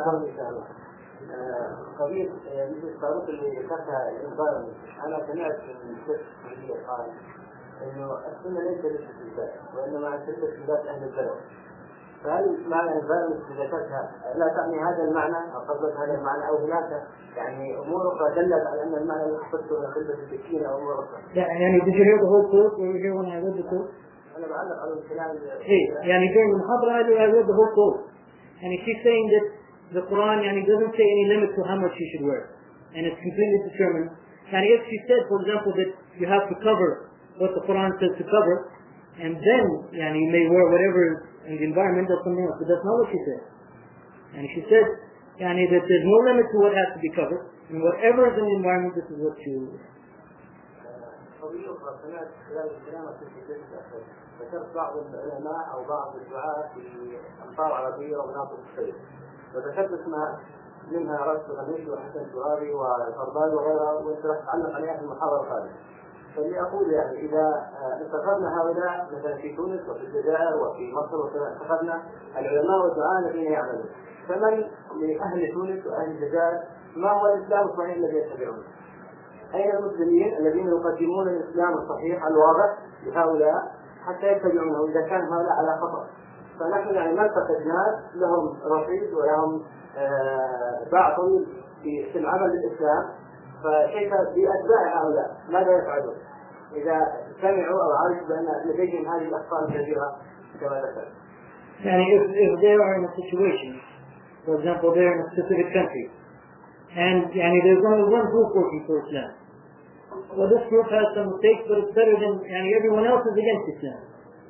قضية مثل الصاروخ اللي ذكرتها الإنفايرمنت أنا سمعت من الشيخ الحديث قال إنه السنة ليس للاستثبات وإنما استثبات أهل البلد. فهل معنى الإنفايرمنت اللي ذكرتها لا تعني هذا المعنى أو قصدت هذا المعنى أو هناك يعني أمور أخرى دلت على أن المعنى اللي قصدته من خلفة السكينة أو أمور أخرى؟ يعني did you hear the whole quote or you hear when I read the quote? أنا بعلق على الكلام. إيه يعني during the محاضرة I read the whole quote and she's saying that the Quran yani, doesn't say any limit to how much you should wear. And it's completely determined. And if she said, for example, that you have to cover what the Quran says to cover, and then yani, you may wear whatever in the environment, that's something else. But that's not what she said. And she said yani, that there's no limit to what has to be covered. And whatever is in the environment, this is what you... قضية أخرى سمعت خلال الكلام في ذكرت بعض العلماء أو بعض الدعاة في أمطار عربية ومناطق مختلفة وذكرت اسمها منها رأس غنيش وحسن الترابي والفربال وغيرها وتتعلق عليها في المحاضرة القادمة. فاللي أقول يعني إذا انتخبنا هؤلاء مثلا في تونس وفي الجزائر وفي مصر وانتخبنا العلماء والدعاة الذين يعملون فمن من أهل تونس وأهل الجزائر ما هو الإسلام الصحيح الذي يتبعونه؟ أين المسلمين الذين يقدمون الإسلام الصحيح الواضح لهؤلاء حتى يتبعونه إذا كان هؤلاء على خطأ؟ فنحن يعني نلتقط ناس لهم رصيد ولهم آه باع طويل في العمل بالإسلام فكيف بأتباع هؤلاء ماذا يفعلون إذا سمعوا أو عرفوا بأن لديهم هذه الأخطاء الكبيرة كما ذكرت؟ يعني if, if they are in a situation, for example, they're in a specific country, and يعني, there's only one group working for Islam. Well, this group has some mistakes, but it's better than يعني, everyone else is against Islam.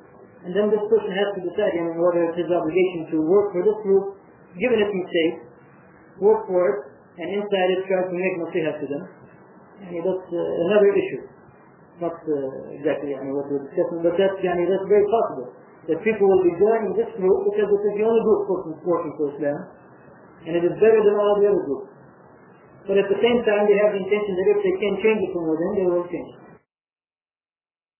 And then this person has to decide, you know, whether it's his obligation to work for this group, given its mistake, work for it, and inside it try to make nasiha to them. And that's uh, another issue. Not uh, exactly I mean, what we're discussing, but that's, I mean, that's very possible. That people will be joining this group because this is the only group working for Islam, and it is better than all the other groups. But at the same time, they have the intention that if they can change it from within, they will change it.